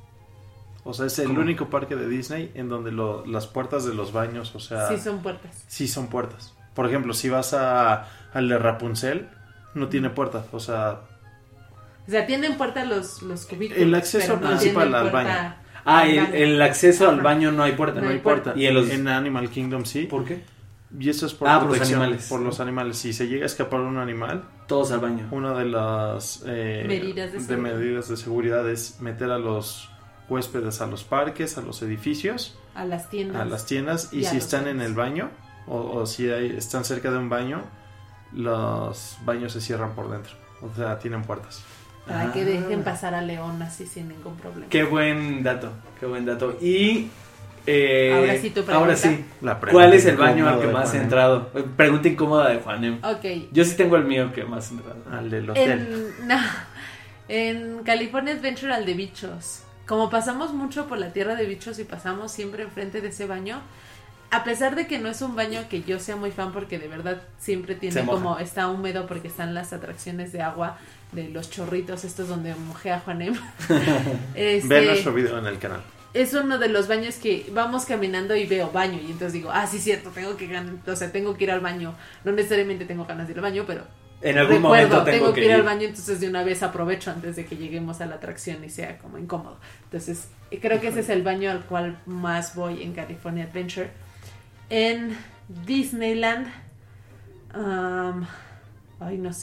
O sea, es el ¿Cómo? único parque de Disney en donde lo, las puertas de los baños, o sea... Sí son puertas. Sí son puertas. Por ejemplo, si vas a al de Rapunzel, no tiene puerta, o sea... O sea, tienen puerta los, los cubículos. El acceso no principal al baño. Ah, el, el acceso Ajá. al baño no hay puerta. No, no hay puerta. puerta. Y en, los... en Animal Kingdom sí. ¿Por qué? Y eso es por, ah, por los animales. Por los animales. Si se llega a escapar un animal, todos al baño. Una de las eh, medidas, de, de medidas de seguridad es meter a los huéspedes a los parques, a los edificios, a las tiendas, a las tiendas y, y si están baños. en el baño o, o si hay, están cerca de un baño, los baños se cierran por dentro. O sea, tienen puertas. Para ah. que dejen pasar a León así sin ningún problema. Qué buen dato, qué buen dato. Y eh, ahora sí, tu pregunta. Ahora sí. ¿Cuál es el baño al que más he entrado? Pregunta incómoda de Juanem. Ok. Yo sí tengo el mío que más he entrado. Al del hotel. En, no, en California Adventure al de bichos. Como pasamos mucho por la tierra de bichos y pasamos siempre enfrente de ese baño, a pesar de que no es un baño que yo sea muy fan porque de verdad siempre tiene como, está húmedo porque están las atracciones de agua de los chorritos estos donde mojé a Juanem. este, Ve nuestro video en el canal. Es uno de los baños que vamos caminando y veo baño y entonces digo, ah, sí, cierto, tengo que, o sea, tengo que ir al baño. No necesariamente tengo ganas de ir al baño, pero en algún recuerdo, momento tengo, tengo que ir, ir ir al baño, entonces de una vez aprovecho antes de que lleguemos a la atracción y sea como incómodo. Entonces, creo que ese es el baño al cual más voy en California Adventure. En Disneyland, um, ay, no sé,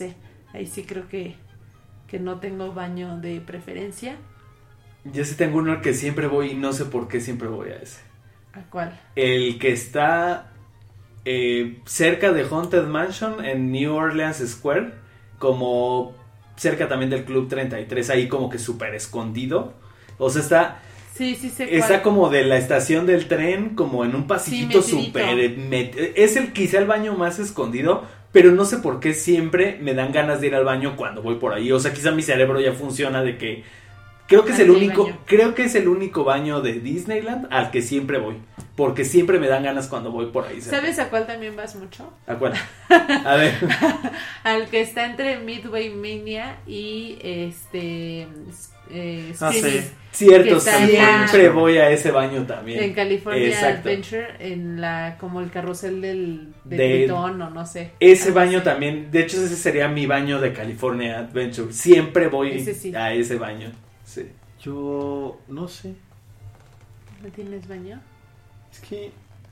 Ahí sí creo que, que no tengo baño de preferencia. Yo sí tengo uno al que siempre voy y no sé por qué siempre voy a ese. ¿A cuál? El que está eh, cerca de Haunted Mansion en New Orleans Square, como cerca también del Club treinta y tres, ahí como que súper escondido. O sea, está... Sí, sí sé Está cuál. como de la estación del tren, como en un pasillito Sí, súper... metidito. met- Es el quizá el baño más escondido, pero no sé por qué siempre me dan ganas de ir al baño cuando voy por ahí. O sea, quizá mi cerebro ya funciona de que... Creo que es el Aquí hay único, baño. creo que es el único baño de Disneyland al que siempre voy. Porque siempre me dan ganas cuando voy por ahí. cerca. ¿Sabes a cuál también vas mucho? ¿A cuál? A ver. Al que está entre Midway Mania y este eh, Ah, Screaming. sí. Cierto, Que está en siempre la- voy a ese baño también. En California Exacto. Adventure, en la como el carrusel del de De- Tritón o no sé. Ese Algo baño así. también, de hecho ese sería mi baño de California Adventure. Siempre voy Ese sí. a ese baño. Sí. Yo no sé. ¿No tienes baño? Es que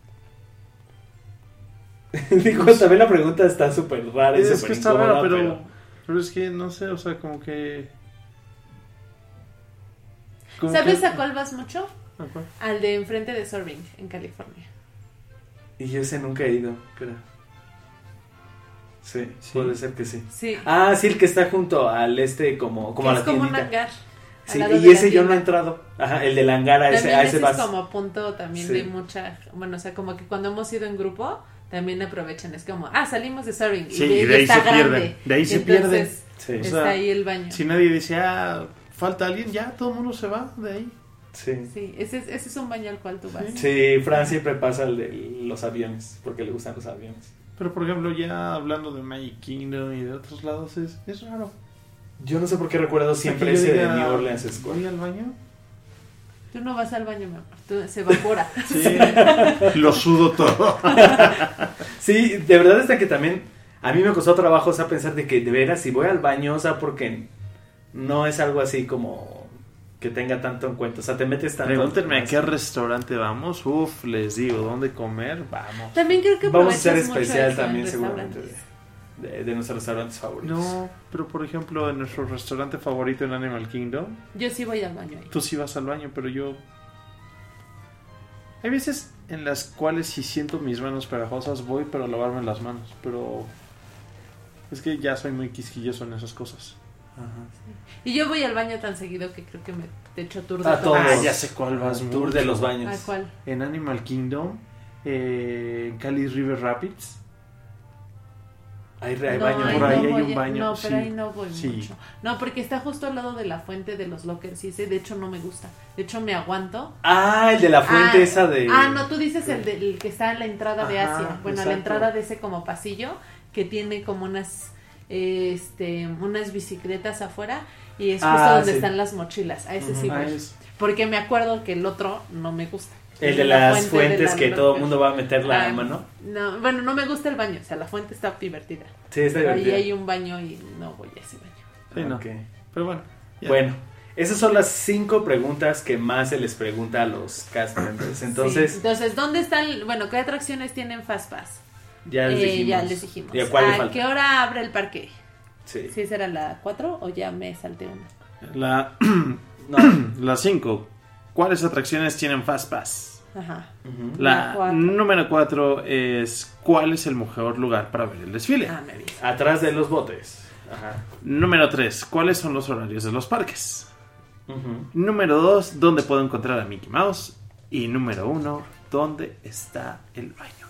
Digo, también la pregunta está súper rara y es súper que está incómoda, raro, pero, pero... pero es que no sé, o sea, como que como ¿Sabes que- a cuál vas mucho? ¿A cuál? Al de enfrente de Soaring, en California. Y yo ese nunca he ido, creo. Sí, Sí. puede ser que sí. Sí. Ah, sí, el que está junto al este, como, como Que a es la como un tiendita. hangar. al Sí, lado y de ese la yo no he tienda. entrado. Ajá, el del hangar a ese, También a ese ese es vas. como punto también Sí. de mucha, bueno, o sea, como que cuando hemos ido en grupo, también aprovechan, es como, ah, salimos de Soaring, Sí, y de, y de ahí está se grande. pierden, de ahí se Entonces, pierden. Sí, O está sea, ahí el baño. Si nadie dice, ah, falta alguien, ya todo el mundo se va de ahí. sí. Sí, ese, es- ese es un baño al cual tú vas. Sí, Fran siempre pasa el de los aviones, porque le gustan los aviones. Pero por ejemplo, ya hablando de Magic Kingdom y de otros lados, es, es raro. Yo no sé por qué recuerdo siempre O sea, que ese yo de diga, New Orleans Square. ¿Voy al baño? Tú no vas al baño, mi amor, tú, se evapora. Sí, lo sudo todo. Sí, de verdad hasta que también a mí me costó trabajo, o sea, pensar de que de veras si voy al baño, o sea, porque no es algo así como que tenga tanto en cuenta, o sea, te metes tanto. Pregúntenme a qué restaurante vamos. Uf, les digo, ¿dónde comer? Vamos. También creo que Vamos a hacer aprovechas mucho especial eso en también seguramente restaurantes. de, de, de nuestros restaurantes favoritos. No, pero por ejemplo, en nuestro restaurante favorito en Animal Kingdom, Yo sí voy al baño ahí. tú sí vas al baño, pero yo... Hay veces en las cuales si siento mis manos pegajosas voy para lavarme las manos, pero es que ya soy muy quisquilloso en esas cosas. Ajá. Y yo voy al baño tan seguido que creo que me te echo tour de A todo. todos. Ah, ya sé cuál vas. El tour mucho. de los baños. ¿A cuál? En Animal Kingdom, eh, en Cali River Rapids. Hay, hay No, baño ahí por no ahí hay voy, un baño, No, pero sí. ahí no voy Sí. mucho. No, porque está justo al lado de la fuente de los lockers y ese de hecho no me gusta. De hecho me aguanto. Ah, el de la fuente Ah, esa de... Ah, no, tú dices el, de- el que está en la entrada de Ajá, Asia. Bueno, a la exacto. entrada de ese como pasillo que tiene como unas este unas bicicletas afuera y es justo Ah, donde sí. están las mochilas. A ese Ujú. sí Ah, voy. es- Porque me acuerdo que el otro no me gusta. El de la las fuente de fuentes la que todo el locker. mundo va a meter la Ah, mano. No, bueno, no me gusta el baño, o sea, la fuente está divertida. Sí, está Pero ahí divertido. hay un baño y no voy a ese baño. Sí, no. Ok. Pero bueno. ya. Bueno, esas son las cinco preguntas que más se les pregunta a los cast members. Entonces, Sí. Entonces, ¿dónde están? Bueno, ¿qué atracciones tienen Fast Pass? ya les Eh, dijimos. ya les dijimos. ¿Y a cuál le ¿A falta? qué hora abre el parque? Sí. ¿Sí será la cuatro o ya me salté una? La No. la cinco. ¿Cuáles atracciones tienen Fast Pass? Ajá. Ujú. La La cuatro. número cuatro es ¿cuál es el mejor lugar para ver el desfile? Ah, me avisé. Atrás de los botes. Ajá. Número tres, ¿cuáles son los horarios de los parques? Ujú. Número dos, ¿dónde puedo encontrar a Mickey Mouse? Y número uno, ¿dónde está el baño?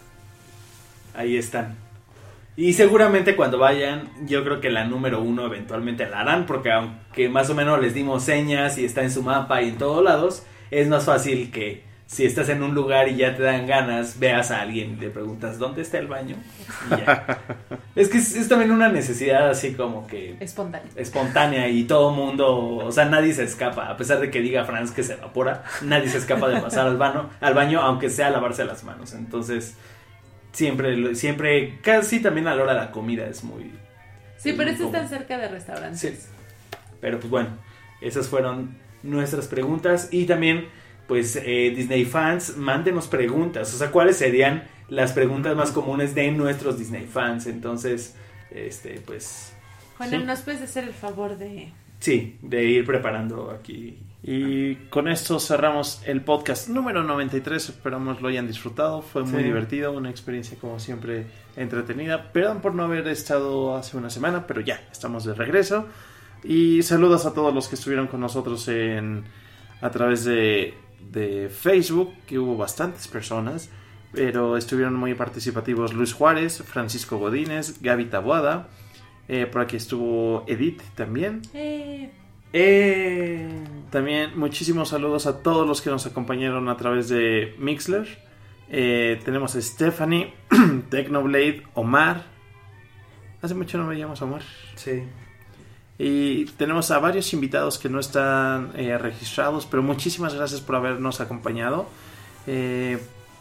Ahí están. Y seguramente cuando vayan, yo creo que la número uno eventualmente la harán, porque aunque más o menos les dimos señas y está en su mapa y en todos lados, es más fácil que si estás en un lugar y ya te dan ganas, veas a alguien y le preguntas, ¿dónde está el baño? Y ya. Es que es, es también una necesidad así como que Espontáneo. espontánea y todo mundo, o sea, nadie se escapa, a pesar de que diga Franz que se evapora, nadie se escapa de pasar al baño, al baño aunque sea lavarse las manos. Entonces, siempre, lo- siempre, casi también a la hora de la comida es muy... Sí, es pero muy este está común. cerca de restaurantes. Sí. Pero pues bueno, esas fueron nuestras preguntas y también pues eh, Disney fans, mándenos preguntas, o sea, cuáles serían las preguntas más comunes de nuestros Disney fans. Entonces, este pues Juanel, Sí. ¿nos puedes hacer el favor de...? Sí, de ir preparando aquí. Y con esto cerramos el podcast número noventa y tres. Esperamos lo hayan disfrutado. Fue muy Sí. divertido, una experiencia como siempre entretenida. Perdón por no haber estado hace una semana, pero ya, estamos de regreso. Y saludos a todos los que estuvieron con nosotros en a través de, de Facebook, que hubo bastantes personas, pero estuvieron muy participativos Luis Juárez, Francisco Godínez, Gaby Taboada. Eh, por aquí estuvo Edith también. Eh, Eh... También muchísimos saludos a todos los que nos acompañaron a través de Mixler. Eh, tenemos a Stephanie, Technoblade, Omar. Hace mucho no veíamos a Omar. Sí. Y tenemos a varios invitados que no están eh, registrados, pero muchísimas gracias por habernos acompañado. Eh,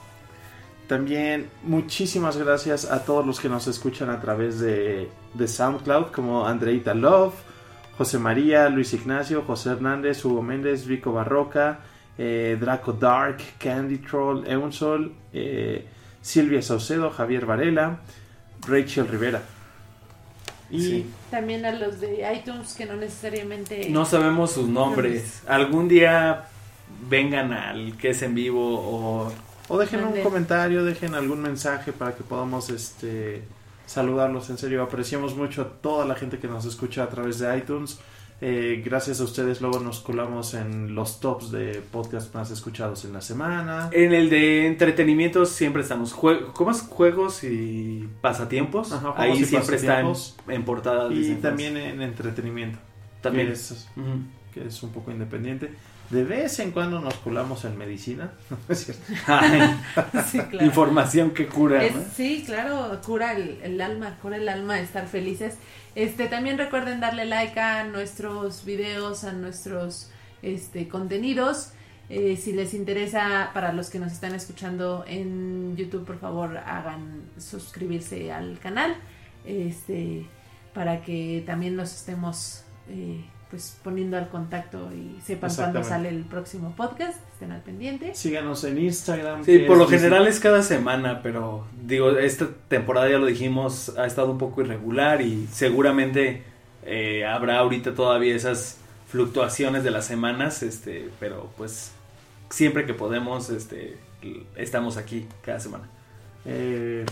también muchísimas gracias a todos los que nos escuchan a través de, de SoundCloud, como Andreita Love, José María, Luis Ignacio, José Hernández, Hugo Méndez, Vico Barroca, eh, Draco Dark, Candy Troll, Eungsol, eh, Silvia Saucedo, Javier Varela, Rachel Rivera. Y Sí. también a los de iTunes que no necesariamente... No sabemos sus nombres. Algún día vengan al que es en vivo o... o dejen un Mande. comentario, dejen algún mensaje para que podamos este saludarlos. En serio, apreciamos mucho a toda la gente que nos escucha a través de iTunes. Eh, gracias a ustedes luego nos colamos en los tops de podcast más escuchados en la semana. En el de entretenimiento siempre estamos. Jue... ¿Cómo es? Juegos y pasatiempos. Ajá, juegos Ahí y siempre están pasatiempos. en portada. Y dicen, también en entretenimiento, También. que es, Ujú. que es un poco independiente. De vez en cuando nos colamos en medicina. No es cierto. Ay, Sí, claro. información que cura, Es- ¿no? sí, claro, cura el, el alma, cura el alma estar felices. Este, también recuerden darle like a nuestros videos, a nuestros este, contenidos. Eh, si les interesa, para los que nos están escuchando en YouTube, por favor hagan suscribirse al canal, este, para que también nos estemos eh, pues poniendo al contacto y sepan cuándo Exactamente. sale el próximo podcast, estén al pendiente. Síganos en Instagram. Sí, que por es lo general Disney. es cada semana, pero digo, esta temporada ya lo dijimos, ha estado un poco irregular y seguramente eh, habrá ahorita todavía esas fluctuaciones de las semanas, este, pero pues siempre que podemos, este, estamos aquí cada semana. Eh,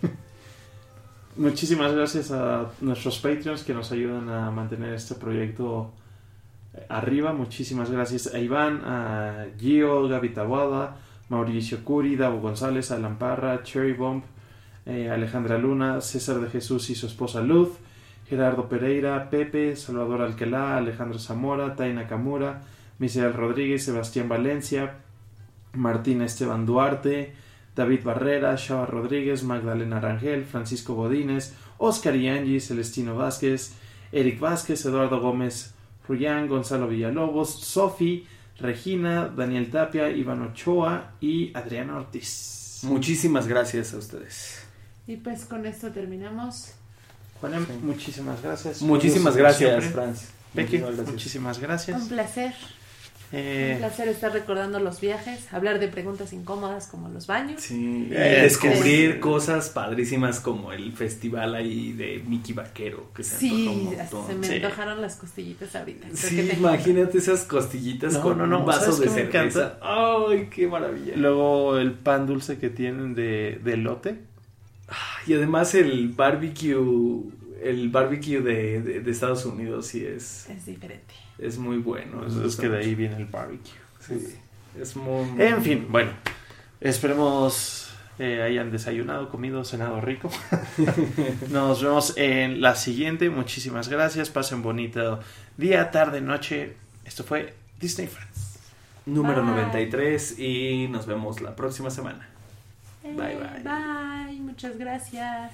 muchísimas gracias a nuestros Patreons que nos ayudan a mantener este proyecto arriba. Muchísimas gracias a Iván, a Gio, Gaby Taboada, Mauricio Curi, Davo González, Alan Parra, Cherry Bomb, eh, Alejandra Luna, César de Jesús y su esposa Luz, Gerardo Pereira, Pepe, Salvador Alquelá, Alejandro Zamora, Taina Kamura, Misael Rodríguez, Sebastián Valencia, Martín Esteban Duarte, David Barrera, Shava Rodríguez, Magdalena Rangel, Francisco Godínez, Oscar y Angie, Celestino Vázquez, Eric Vázquez, Eduardo Gómez Ruyán, Gonzalo Villalobos, Sofi, Regina, Daniel Tapia, Iván Ochoa y Adriana Ortiz. Muchísimas gracias a ustedes. Y pues con esto terminamos. Juanem, Sí. muchísimas gracias. Muchísimas Como gracias, siempre. Franz. Becky, Muchísimas gracias. muchísimas gracias. Un placer. Eh, Un placer estar recordando los viajes, hablar de preguntas incómodas como los baños. Sí, y Eh, descubrir sí. cosas padrísimas como el festival ahí de Mickey Vaquero, que se Sí, antojó un hasta montón. se me Sí. antojaron las costillitas ahorita. Creo Sí, que tengo- imagínate esas costillitas No, con no, no, un vaso ¿sabes de qué me cerveza. Ay, qué maravilla. luego el pan dulce que tienen de, de elote. Y además el barbecue, el barbecue de, de, de Estados Unidos sí es, Es diferente. es muy bueno. Pues es que de ahí viene el barbecue. Sí, es muy, muy- En fin, bueno, esperemos eh, hayan desayunado, comido, cenado rico. Nos vemos en la siguiente. Muchísimas gracias. Pasen bonito día, tarde, noche. Esto fue Disney Friends. Número Bye. noventa y tres y nos vemos la próxima semana. Eh, Bye, bye. Bye, muchas gracias.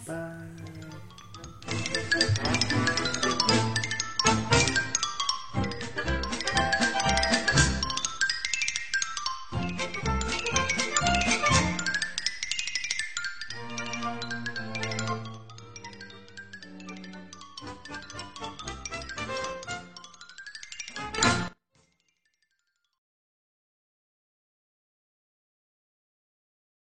Bye.